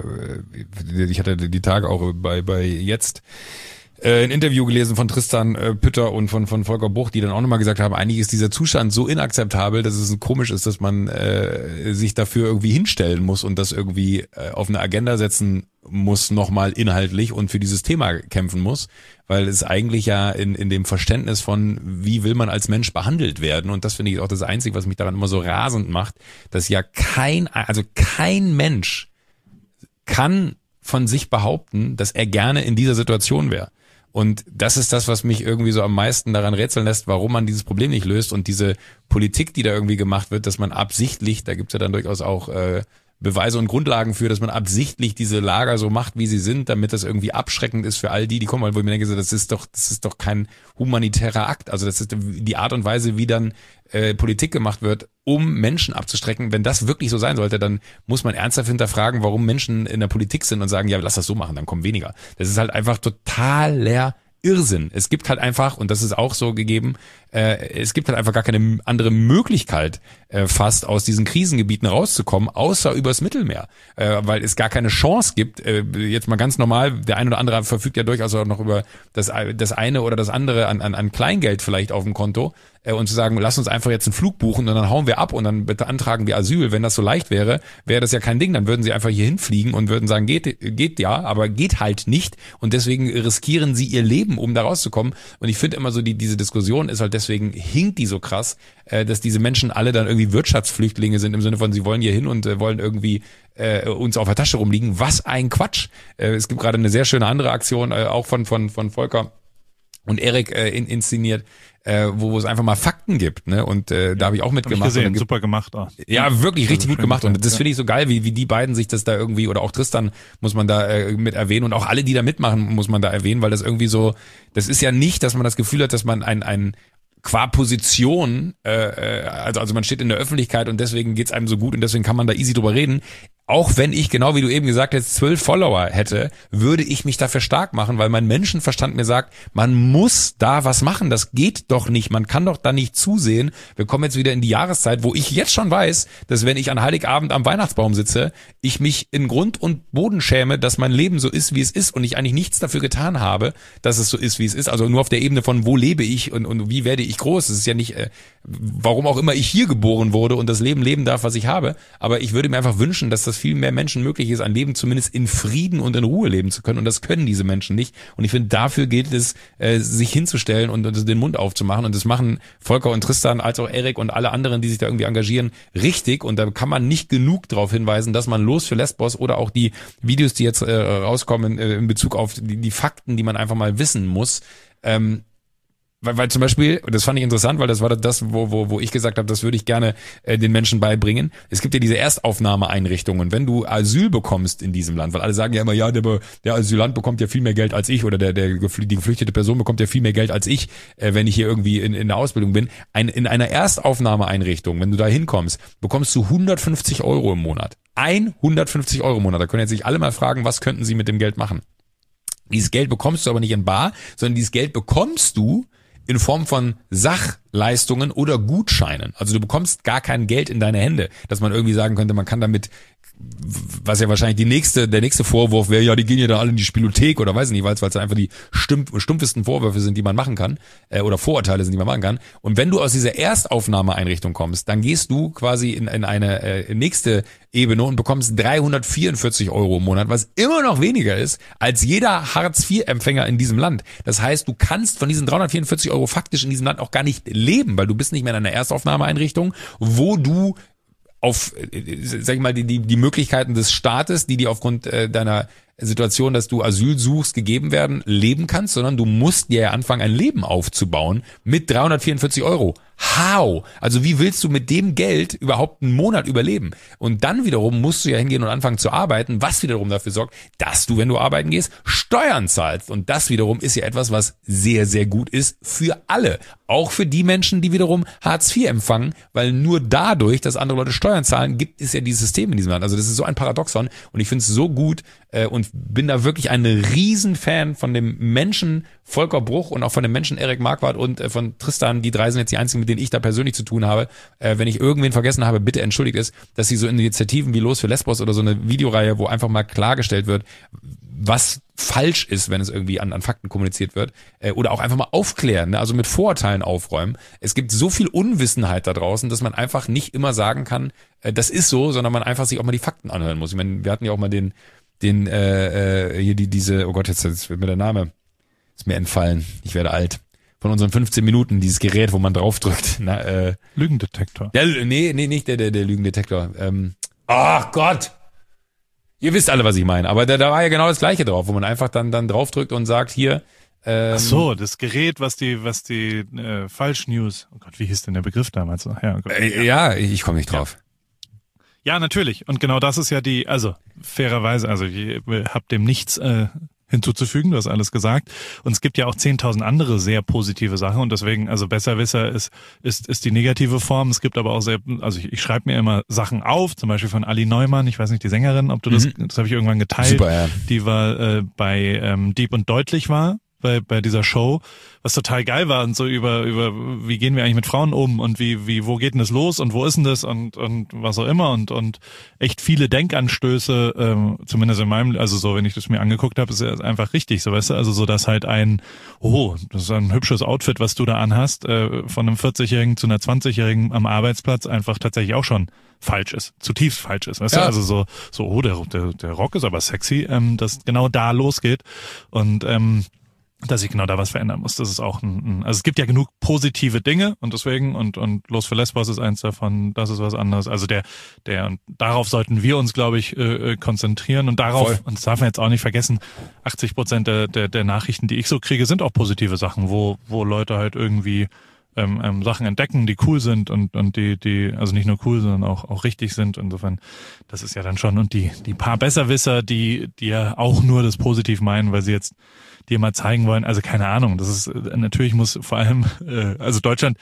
ich hatte die Tage auch bei jetzt ein Interview gelesen von Tristan Pütter und von Volker Bruch, die dann auch nochmal gesagt haben, eigentlich ist dieser Zustand so inakzeptabel, dass es komisch ist, dass man sich dafür irgendwie hinstellen muss und das irgendwie auf eine Agenda setzen muss, nochmal inhaltlich und für dieses Thema kämpfen muss, weil es eigentlich ja in dem Verständnis von, wie will man als Mensch behandelt werden, und das finde ich auch das Einzige, was mich daran immer so rasend macht, dass ja kein Mensch kann von sich behaupten, dass er gerne in dieser Situation wäre. Und das ist das, was mich irgendwie so am meisten daran rätseln lässt, warum man dieses Problem nicht löst, und diese Politik, die da irgendwie gemacht wird, dass man absichtlich, da gibt's ja dann durchaus auch Beweise und Grundlagen für, dass man absichtlich diese Lager so macht, wie sie sind, damit das irgendwie abschreckend ist für all die kommen, weil wo ich mir denke, so, das ist doch kein humanitärer Akt. Also das ist die Art und Weise, wie dann Politik gemacht wird, um Menschen abzustrecken. Wenn das wirklich so sein sollte, dann muss man ernsthaft hinterfragen, warum Menschen in der Politik sind und sagen, ja, lass das so machen, dann kommen weniger. Das ist halt einfach totaler Irrsinn. Es gibt halt einfach, und das ist auch so gegeben, es gibt halt einfach gar keine andere Möglichkeit, fast aus diesen Krisengebieten rauszukommen, außer übers Mittelmeer, weil es gar keine Chance gibt, jetzt mal ganz normal, der ein oder andere verfügt ja durchaus auch noch über das eine oder das andere an Kleingeld vielleicht auf dem Konto, und zu sagen, lass uns einfach jetzt einen Flug buchen und dann hauen wir ab und dann beantragen wir Asyl. Wenn das so leicht wäre, wäre das ja kein Ding. Dann würden sie einfach hier hinfliegen und würden sagen, geht ja, aber geht halt nicht. Und deswegen riskieren sie ihr Leben, um da rauszukommen. Und ich finde immer so, diese Diskussion ist halt, deswegen hinkt die so krass, dass diese Menschen alle dann irgendwie Wirtschaftsflüchtlinge sind, im Sinne von, sie wollen hier hin und wollen irgendwie uns auf der Tasche rumliegen. Was ein Quatsch. Es gibt gerade eine sehr schöne andere Aktion, auch von Volker und Erik inszeniert, wo es einfach mal Fakten gibt, ne? Und da habe ich auch mitgemacht. Hab ich gesehen, super gemacht auch. Ja, wirklich richtig gut gemacht. Und das finde ich so geil, wie die beiden sich das da irgendwie, oder auch Tristan muss man da mit erwähnen und auch alle, die da mitmachen, muss man da erwähnen, weil das irgendwie so, das ist ja nicht, dass man das Gefühl hat, dass man ein qua Position, also man steht in der Öffentlichkeit und deswegen geht's einem so gut und deswegen kann man da easy drüber reden. Auch wenn ich, genau wie du eben gesagt hast, 12 Follower hätte, würde ich mich dafür stark machen, weil mein Menschenverstand mir sagt, man muss da was machen, das geht doch nicht, man kann doch da nicht zusehen. Wir kommen jetzt wieder in die Jahreszeit, wo ich jetzt schon weiß, dass wenn ich an Heiligabend am Weihnachtsbaum sitze, ich mich in Grund und Boden schäme, dass mein Leben so ist, wie es ist und ich eigentlich nichts dafür getan habe, dass es so ist, wie es ist. Also nur auf der Ebene von, wo lebe ich und wie werde ich groß. Es ist ja nicht, warum auch immer ich hier geboren wurde und das Leben leben darf, was ich habe. Aber ich würde mir einfach wünschen, dass das viel mehr Menschen möglich ist, ein Leben zumindest in Frieden und in Ruhe leben zu können. Und das können diese Menschen nicht. Und ich finde, dafür gilt es, sich hinzustellen und den Mund aufzumachen. Und das machen Volker und Tristan als auch Erik und alle anderen, die sich da irgendwie engagieren, richtig. Und da kann man nicht genug darauf hinweisen, dass man Los für Lesbos oder auch die Videos, die jetzt rauskommen in Bezug auf die Fakten, die man einfach mal wissen muss, weil zum Beispiel, das fand ich interessant, weil das war das, wo ich gesagt habe, das würde ich gerne den Menschen beibringen. Es gibt ja diese Erstaufnahmeeinrichtungen. Wenn du Asyl bekommst in diesem Land, weil alle sagen ja immer, ja, der Asylant bekommt ja viel mehr Geld als ich oder die geflüchtete Person bekommt ja viel mehr Geld als ich, wenn ich hier irgendwie in der Ausbildung bin. In einer Erstaufnahmeeinrichtung, wenn du da hinkommst, bekommst du 150 Euro im Monat. 150 Euro im Monat. Da können jetzt sich alle mal fragen, was könnten sie mit dem Geld machen? Dieses Geld bekommst du aber nicht in bar, sondern dieses Geld bekommst du in Form von Sachleistungen oder Gutscheinen. Also du bekommst gar kein Geld in deine Hände, dass man irgendwie sagen könnte, man kann damit was ja wahrscheinlich der nächste Vorwurf wäre, ja, die gehen ja da alle in die Spielothek oder weiß ich nicht, weil es einfach die stumpfesten Vorwürfe sind, die man machen kann, oder Vorurteile sind, die man machen kann. Und wenn du aus dieser Erstaufnahmeeinrichtung kommst, dann gehst du quasi in eine nächste Ebene und bekommst 344 € im Monat, was immer noch weniger ist als jeder Hartz-IV-Empfänger in diesem Land. Das heißt, du kannst von diesen 344 € faktisch in diesem Land auch gar nicht leben, weil du bist nicht mehr in einer Erstaufnahmeeinrichtung, wo du auf, sag ich mal, die Möglichkeiten des Staates, die dir aufgrund deiner Situation, dass du Asyl suchst, gegeben werden, leben kannst, sondern du musst dir ja anfangen, ein Leben aufzubauen mit 344 €. How? Also wie willst du mit dem Geld überhaupt einen Monat überleben? Und dann wiederum musst du ja hingehen und anfangen zu arbeiten, was wiederum dafür sorgt, dass du, wenn du arbeiten gehst, Steuern zahlst. Und das wiederum ist ja etwas, was sehr, sehr gut ist für alle. Auch für die Menschen, die wiederum Hartz IV empfangen, weil nur dadurch, dass andere Leute Steuern zahlen, gibt es ja dieses System in diesem Land. Also das ist so ein Paradoxon und ich finde es so gut und bin da wirklich ein Riesenfan von dem Menschen Volker Bruch und auch von dem Menschen Erik Marquardt und von Tristan. Die drei sind jetzt die einzigen, mit denen ich da persönlich zu tun habe. Wenn ich irgendwen vergessen habe, bitte entschuldigt es, dass sie so Initiativen wie Los für Lesbos oder so eine Videoreihe, wo einfach mal klargestellt wird, was falsch ist, wenn es irgendwie an Fakten kommuniziert wird, oder auch einfach mal aufklären, ne? Also mit Vorurteilen aufräumen. Es gibt so viel Unwissenheit da draußen, dass man einfach nicht immer sagen kann, das ist so, sondern man einfach sich auch mal die Fakten anhören muss. Ich meine, wir hatten ja auch mal diese, oh Gott, jetzt wird mir der Name, ist mir entfallen, ich werde alt. Von unseren 15 Minuten, dieses Gerät, wo man draufdrückt. Lügendetektor. Ja, nee, nicht der Lügendetektor. Ach Gott! Ihr wisst alle, was ich meine. Aber da war ja genau das Gleiche drauf, wo man einfach dann draufdrückt und sagt, hier. Ach so, das Gerät, was die Falsch-News. Oh Gott, wie hieß denn der Begriff damals? Ja, Gott, ja, ich komme nicht drauf. Ja, natürlich. Und genau das ist ja also fairerweise, also ich habe dem nichts hinzuzufügen, du hast alles gesagt. Und es gibt ja auch 10.000 andere sehr positive Sachen und deswegen, also Besserwisser ist die negative Form. Es gibt aber auch ich schreibe mir immer Sachen auf, zum Beispiel von Ali Neumann, ich weiß nicht, die Sängerin, ob du das habe ich irgendwann geteilt. Super, ja. Die war bei Deep und Deutlich war. Bei dieser Show, was total geil war und so über wie gehen wir eigentlich mit Frauen um und wo geht denn das los und wo ist denn das und was auch immer und echt viele Denkanstöße, zumindest in meinem, also so, wenn ich das mir angeguckt habe, ist ja einfach richtig, so weißt du, also so, dass halt das ist ein hübsches Outfit, was du da anhast, von einem 40-Jährigen zu einer 20-Jährigen am Arbeitsplatz einfach tatsächlich auch schon falsch ist, zutiefst falsch ist, weißt du, also der Rock ist aber sexy, dass genau da losgeht und dass ich genau da was verändern muss. Das ist auch also es gibt ja genug positive Dinge und deswegen und Los für Lesbos ist eins davon, das ist was anderes. Also und darauf sollten wir uns, glaube ich, konzentrieren und darauf, Voll. und das darf man jetzt auch nicht vergessen, 80% der Nachrichten, die ich so kriege, sind auch positive Sachen, wo Leute halt irgendwie Sachen entdecken, die cool sind und die also nicht nur cool, sondern auch richtig sind. Insofern, das ist ja dann schon, und die paar Besserwisser, die ja auch nur das positiv meinen, weil sie jetzt dir mal zeigen wollen, also keine Ahnung, das ist, natürlich muss vor allem, also Deutschland,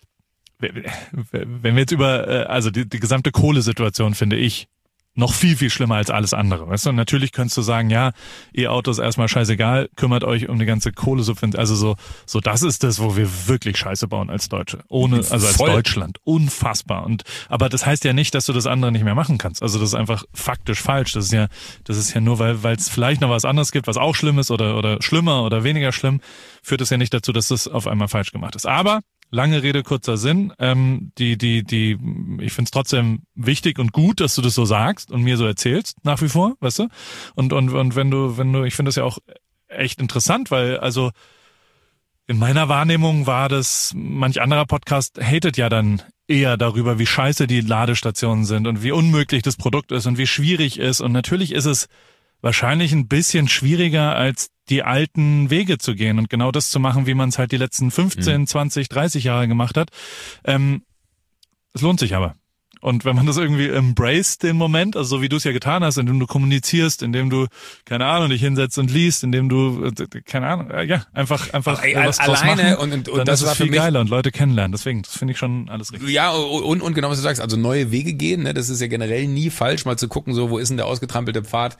wenn wir jetzt über, also die gesamte Kohlesituation, finde ich, noch viel, viel schlimmer als alles andere. Weißt du, und natürlich könntest du sagen, ja, E-Autos erstmal scheißegal, kümmert euch um die ganze Kohlesubvention. Also so das ist das, wo wir wirklich Scheiße bauen als Deutsche. Also als Deutschland. Unfassbar. Aber das heißt ja nicht, dass du das andere nicht mehr machen kannst. Also das ist einfach faktisch falsch. Das ist ja nur, weil es vielleicht noch was anderes gibt, was auch schlimm ist oder schlimmer oder weniger schlimm, führt es ja nicht dazu, dass das auf einmal falsch gemacht ist. Aber lange Rede, kurzer Sinn. Ich finde es trotzdem wichtig und gut, dass du das so sagst und mir so erzählst, nach wie vor, weißt du? Und wenn du, ich finde das ja auch echt interessant, weil, also, in meiner Wahrnehmung war das, manch anderer Podcast hatet ja dann eher darüber, wie scheiße die Ladestationen sind und wie unmöglich das Produkt ist und wie schwierig ist. Und natürlich ist es wahrscheinlich ein bisschen schwieriger, als die alten Wege zu gehen und genau das zu machen, wie man es halt die letzten 15, 20, 30 Jahre gemacht hat. Es lohnt sich aber. Und wenn man das irgendwie embraced, den Moment, also so wie du es ja getan hast, indem du kommunizierst, indem du, keine Ahnung, dich hinsetzt und liest, indem du, keine Ahnung, einfach was draus alleine machen, und dann das ist war es viel für mich geiler und Leute kennenlernen. Deswegen, das finde ich schon alles richtig. Ja, und genau was du sagst, also neue Wege gehen, ne, das ist ja generell nie falsch, mal zu gucken, so, wo ist denn der ausgetrampelte Pfad,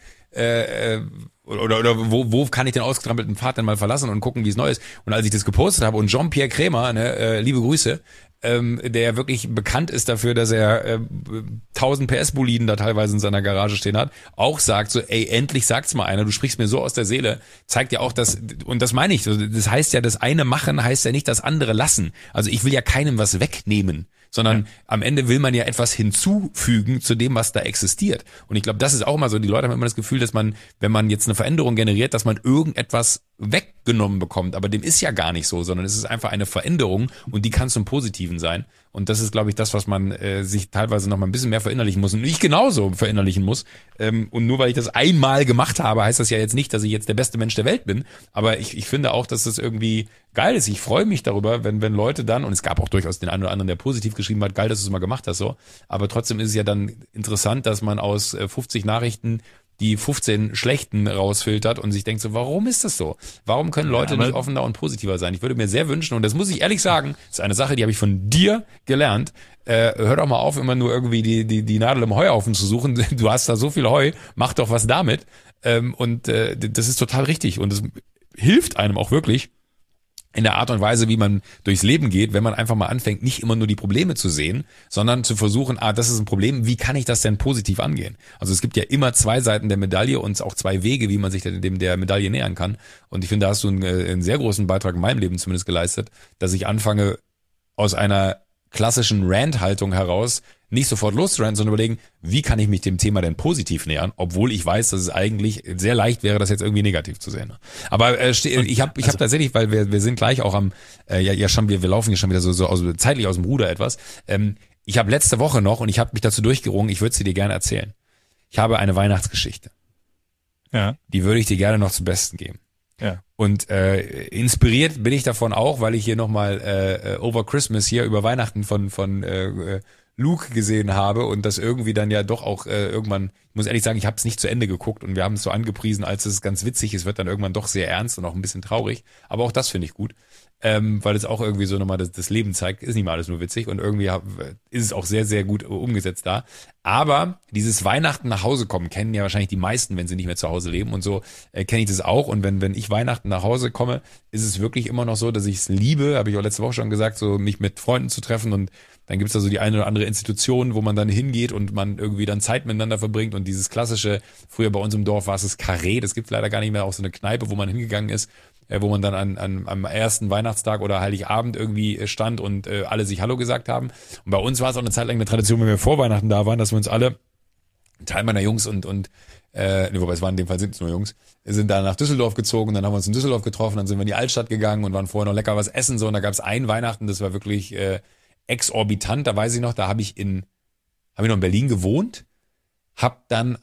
oder wo kann ich den ausgetrampelten Pfad denn mal verlassen und gucken, wie es neu ist. Und als ich das gepostet habe und Jean-Pierre Krämer, ne, liebe Grüße, der ja wirklich bekannt ist dafür, dass er 1000 PS-Boliden da teilweise in seiner Garage stehen hat, auch sagt so, ey, endlich sagt's mal einer, du sprichst mir so aus der Seele, zeigt ja auch, dass, und das meine ich, das heißt ja, das eine machen heißt ja nicht das andere lassen. Also ich will ja keinem was wegnehmen, sondern am Ende will man ja etwas hinzufügen zu dem, was da existiert. Und ich glaube, das ist auch immer so, die Leute haben immer das Gefühl, dass man, wenn man jetzt eine Veränderung generiert, dass man irgendetwas weggenommen bekommt. Aber dem ist ja gar nicht so, sondern es ist einfach eine Veränderung und die kann zum Positiven sein. Und das ist, glaube ich, das, was man sich teilweise noch mal ein bisschen mehr verinnerlichen muss. Und ich genauso verinnerlichen muss. Und nur weil ich das einmal gemacht habe, heißt das ja jetzt nicht, dass ich jetzt der beste Mensch der Welt bin. Aber ich finde auch, dass das irgendwie geil ist. Ich freue mich darüber, wenn Leute dann, und es gab auch durchaus den einen oder anderen, der positiv geschrieben hat, geil, dass du es mal gemacht hast, so. Aber trotzdem ist es ja dann interessant, dass man aus 50 Nachrichten die 15 schlechten rausfiltert und sich denkt so, warum ist das so? Warum können Leute nicht offener und positiver sein? Ich würde mir sehr wünschen, und das muss ich ehrlich sagen, ist eine Sache, die habe ich von dir gelernt. Hör doch mal auf, immer nur irgendwie die Nadel im Heuhaufen zu suchen. Du hast da so viel Heu, mach doch was damit. Das ist total richtig und es hilft einem auch wirklich, in der Art und Weise, wie man durchs Leben geht, wenn man einfach mal anfängt, nicht immer nur die Probleme zu sehen, sondern zu versuchen, das ist ein Problem, wie kann ich das denn positiv angehen? Also es gibt ja immer zwei Seiten der Medaille und auch zwei Wege, wie man sich dem der Medaille nähern kann. Und ich finde, da hast du einen sehr großen Beitrag in meinem Leben zumindest geleistet, dass ich anfange, aus einer klassischen Rant-Haltung heraus nicht sofort loszurennen, sondern überlegen, wie kann ich mich dem Thema denn positiv nähern, obwohl ich weiß, dass es eigentlich sehr leicht wäre, das jetzt irgendwie negativ zu sehen. Aber ich habe tatsächlich, weil wir sind gleich auch am, wir laufen ja schon wieder so zeitlich aus dem Ruder etwas. Ich habe letzte Woche noch, und ich habe mich dazu durchgerungen, ich würde sie dir gerne erzählen. Ich habe eine Weihnachtsgeschichte. Ja. Die würde ich dir gerne noch zum Besten geben. Ja. Und inspiriert bin ich davon auch, weil ich hier nochmal Over Christmas hier über Weihnachten von Luke gesehen habe und das irgendwie dann ja doch auch irgendwann, ich muss ehrlich sagen, ich habe es nicht zu Ende geguckt und wir haben es so angepriesen, als es ganz witzig ist, wird dann irgendwann doch sehr ernst und auch ein bisschen traurig, aber auch das finde ich gut, weil es auch irgendwie so nochmal das Leben zeigt, ist nicht mal alles nur witzig und irgendwie ist es auch sehr, sehr gut umgesetzt da, aber dieses Weihnachten nach Hause kommen, kennen ja wahrscheinlich die meisten, wenn sie nicht mehr zu Hause leben und so, kenne ich das auch und wenn ich Weihnachten nach Hause komme, ist es wirklich immer noch so, dass ich es liebe, habe ich auch letzte Woche schon gesagt, so mich mit Freunden zu treffen und dann gibt's da so die eine oder andere Institution, wo man dann hingeht und man irgendwie dann Zeit miteinander verbringt und dieses klassische, früher bei uns im Dorf war es das Carré, das gibt's leider gar nicht mehr, auch so eine Kneipe, wo man hingegangen ist, wo man dann am ersten Weihnachtstag oder Heiligabend irgendwie stand und alle sich Hallo gesagt haben. Und bei uns war es auch eine Zeit lang eine Tradition, wenn wir vor Weihnachten da waren, dass wir uns alle, ein Teil meiner Jungs wobei es waren in dem Fall sind es nur Jungs, sind da nach Düsseldorf gezogen, dann haben wir uns in Düsseldorf getroffen, dann sind wir in die Altstadt gegangen und waren vorher noch lecker was essen, so, und da gab's ein Weihnachten, das war wirklich exorbitant, da weiß ich noch, da habe ich noch in Berlin gewohnt, hab dann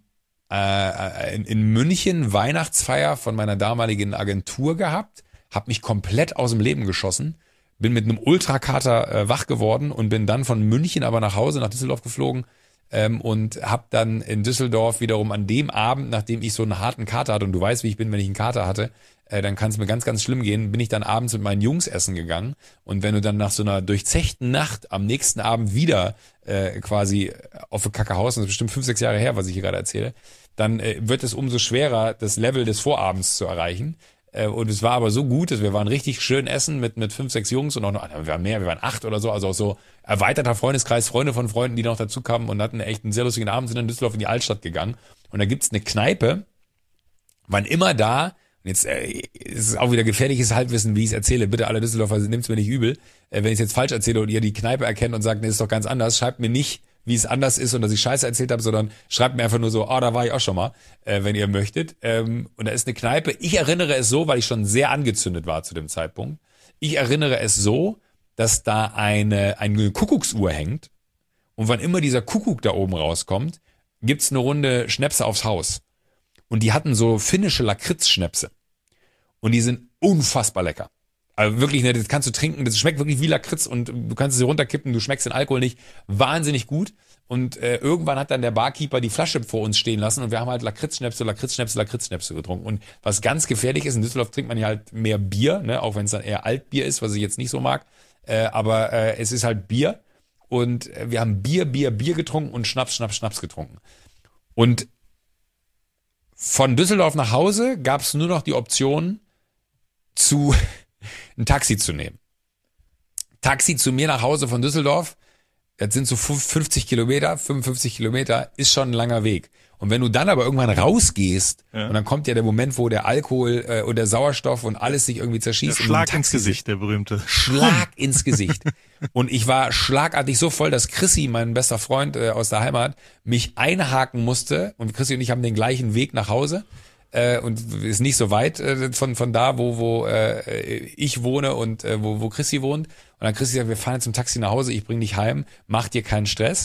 in München Weihnachtsfeier von meiner damaligen Agentur gehabt, hab mich komplett aus dem Leben geschossen, bin mit einem Ultrakater wach geworden und bin dann von München aber nach Hause, nach Düsseldorf geflogen und hab dann in Düsseldorf wiederum an dem Abend, nachdem ich so einen harten Kater hatte, und du weißt, wie ich bin, wenn ich einen Kater hatte, dann kann es mir ganz, ganz schlimm gehen, bin ich dann abends mit meinen Jungs essen gegangen. Und wenn du dann nach so einer durchzechten Nacht am nächsten Abend wieder quasi auf Kackerhausen, das ist bestimmt 5, 6 Jahre her, was ich hier gerade erzähle, dann wird es umso schwerer, das Level des Vorabends zu erreichen. Und es war aber so gut, dass wir waren richtig schön essen mit 5, 6 Jungs und auch noch, wir waren 8 oder so, also auch so erweiterter Freundeskreis, Freunde von Freunden, die noch dazu kamen und hatten echt einen sehr lustigen Abend, sind in Düsseldorf in die Altstadt gegangen. Und da gibt's eine Kneipe, wann immer da. Und jetzt ist es auch wieder gefährliches Halbwissen, wie ich es erzähle. Bitte alle Düsseldorfer, nimmt's mir nicht übel. Wenn ich es jetzt falsch erzähle und ihr die Kneipe erkennt und sagt, nee, ist doch ganz anders, schreibt mir nicht, wie es anders ist und dass ich Scheiße erzählt habe, sondern schreibt mir einfach nur so, da war ich auch schon mal, wenn ihr möchtet. Und da ist eine Kneipe. Ich erinnere es so, weil ich schon sehr angezündet war zu dem Zeitpunkt. Ich erinnere es so, dass da eine Kuckucksuhr hängt und wann immer dieser Kuckuck da oben rauskommt, gibt's eine Runde Schnäpse aufs Haus. Und die hatten so finnische Lakritz-Schnäpse. Und die sind unfassbar lecker. Also wirklich, das kannst du trinken, das schmeckt wirklich wie Lakritz und du kannst sie runterkippen, du schmeckst den Alkohol nicht. Wahnsinnig gut. Und irgendwann hat dann der Barkeeper die Flasche vor uns stehen lassen und wir haben halt Lakritzschnäpse getrunken. Und was ganz gefährlich ist, in Düsseldorf trinkt man ja halt mehr Bier, ne, auch wenn es dann eher Altbier ist, was ich jetzt nicht so mag. Aber es ist halt Bier. Und wir haben Bier getrunken und Schnaps getrunken. Und von Düsseldorf nach Hause gab es nur noch die Option, ein Taxi zu nehmen. Taxi zu mir nach Hause von Düsseldorf, das sind so 55 Kilometer, ist schon ein langer Weg. Und wenn du dann aber irgendwann rausgehst, und dann kommt ja der Moment, wo der Alkohol und der Sauerstoff und alles sich irgendwie zerschießt. Der Schlag ins Gesicht, der berühmte. Schlag ins Gesicht. Und ich war schlagartig so voll, dass Chrissy, mein bester Freund aus der Heimat, mich einhaken musste. Und Chrissy und ich haben den gleichen Weg nach Hause. Und ist nicht so weit von da, wo ich wohne und wo Chrissy wohnt. Und dann Chrissy sagt, wir fahren jetzt im Taxi nach Hause, ich bring dich heim, mach dir keinen Stress.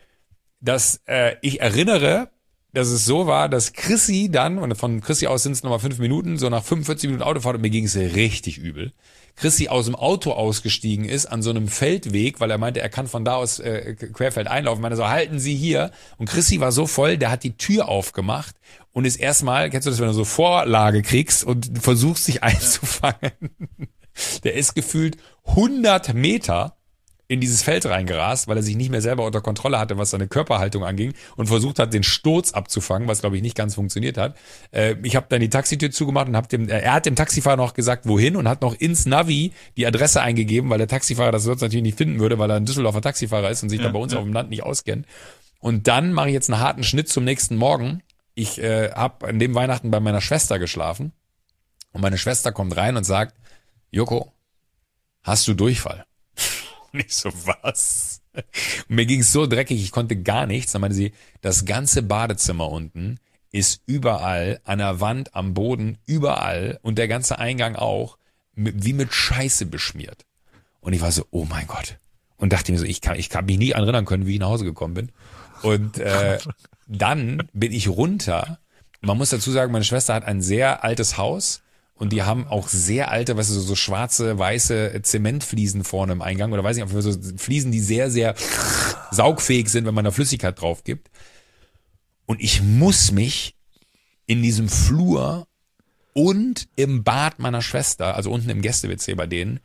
Ich erinnere, dass es so war, dass Chrissy dann, und von Chrissy aus sind es nochmal 5 Minuten, so nach 45 Minuten Autofahrt, und mir ging es richtig übel. Chrissy aus dem Auto ausgestiegen ist an so einem Feldweg, weil er meinte, er kann von da aus querfeld einlaufen. Ich meinte so, halten Sie hier. Und Chrissy war so voll, der hat die Tür aufgemacht und ist erstmal, kennst du das, wenn du so Vorlage kriegst und versuchst dich einzufangen? Der ist gefühlt 100 Meter in dieses Feld reingerast, weil er sich nicht mehr selber unter Kontrolle hatte, was seine Körperhaltung anging, und versucht hat, den Sturz abzufangen, was, glaube ich, nicht ganz funktioniert hat. Ich habe dann die Taxitür zugemacht und er hat dem Taxifahrer noch gesagt, wohin, und hat noch ins Navi die Adresse eingegeben, weil der Taxifahrer das sonst natürlich nicht finden würde, weil er ein Düsseldorfer Taxifahrer ist und sich da bei uns auf dem Land nicht auskennt. Und dann mache ich jetzt einen harten Schnitt zum nächsten Morgen. Ich habe an dem Weihnachten bei meiner Schwester geschlafen und meine Schwester kommt rein und sagt, Joko, hast du Durchfall? Nicht so, was? Und mir ging es so dreckig, ich konnte gar nichts. Dann meinte sie, das ganze Badezimmer unten ist überall, an der Wand, am Boden, überall, und der ganze Eingang auch, wie mit Scheiße beschmiert. Und ich war so, oh mein Gott. Und dachte mir so, ich kann mich nie erinnern können, wie ich nach Hause gekommen bin. Und dann bin ich runter. Man muss dazu sagen, meine Schwester hat ein sehr altes Haus. Und die haben auch sehr alte, weißt du, so schwarze, weiße Zementfliesen vorne im Eingang. Oder weiß nicht, so Fliesen, die sehr, sehr saugfähig sind, wenn man da Flüssigkeit drauf gibt. Und ich muss mich in diesem Flur und im Bad meiner Schwester, also unten im Gäste-WC bei denen,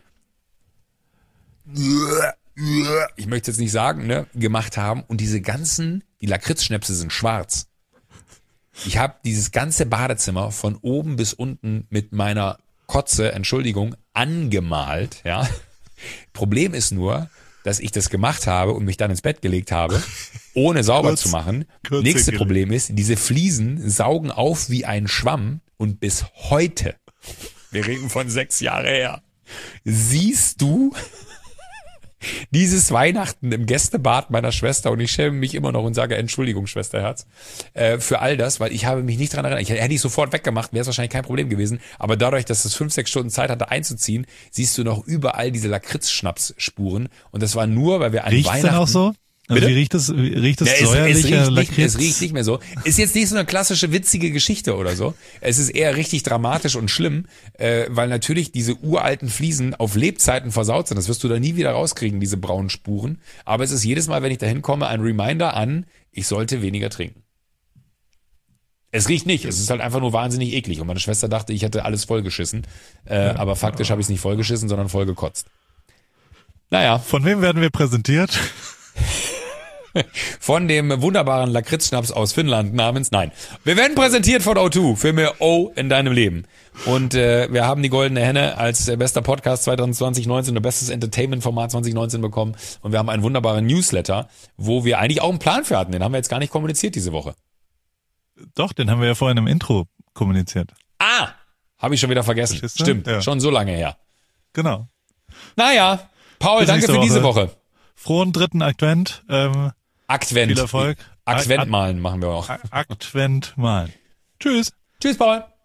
ich möchte jetzt nicht sagen, ne, gemacht haben. Und die Lakritzschnäpse sind schwarz. Ich habe dieses ganze Badezimmer von oben bis unten mit meiner Kotze, Entschuldigung, angemalt. Ja. Problem ist nur, dass ich das gemacht habe und mich dann ins Bett gelegt habe, ohne sauber zu machen. Nächste Problem ist, diese Fliesen saugen auf wie ein Schwamm, und bis heute, wir reden von 6 Jahre her, siehst du dieses Weihnachten im Gästebad meiner Schwester, und ich schäme mich immer noch und sage Entschuldigung, Schwesterherz, für all das, weil ich habe mich nicht dran erinnert. Hätte ich sofort weggemacht, wäre es wahrscheinlich kein Problem gewesen. Aber dadurch, dass es 5-6 Stunden Zeit hatte einzuziehen, siehst du noch überall diese Lakritz-Schnapsspuren. Und das war nur, weil wir an Weihnachten... Riecht's denn auch so? Also wie riecht es säuerlicher Lakritz? Es riecht nicht mehr so. Ist jetzt nicht so eine klassische witzige Geschichte oder so. Es ist eher richtig dramatisch und schlimm, weil natürlich diese uralten Fliesen auf Lebzeiten versaut sind. Das wirst du da nie wieder rauskriegen, diese braunen Spuren. Aber es ist jedes Mal, wenn ich da hinkomme, ein Reminder an, ich sollte weniger trinken. Es riecht nicht, es ist halt einfach nur wahnsinnig eklig. Und meine Schwester dachte, ich hätte alles vollgeschissen. Aber faktisch habe ich es nicht vollgeschissen, sondern vollgekotzt. Naja. Von wem werden wir präsentiert? Von dem wunderbaren Lakritzschnaps aus Finnland namens, nein. Wir werden präsentiert von O2 für mehr O in deinem Leben. Und wir haben die Goldene Henne als bester Podcast 2019 und bestes Entertainment-Format 2019 bekommen. Und wir haben einen wunderbaren Newsletter, wo wir eigentlich auch einen Plan für hatten. Den haben wir jetzt gar nicht kommuniziert diese Woche. Doch, den haben wir ja vorhin im Intro kommuniziert. Ah, habe ich schon wieder vergessen. Stimmt, ja. Schon so lange her. Genau. Naja, Paul, danke für diese Woche. Frohen 3. Advent. Advent. Viel Erfolg. Advent malen machen wir auch. Advent malen. Tschüss. Tschüss, Paul.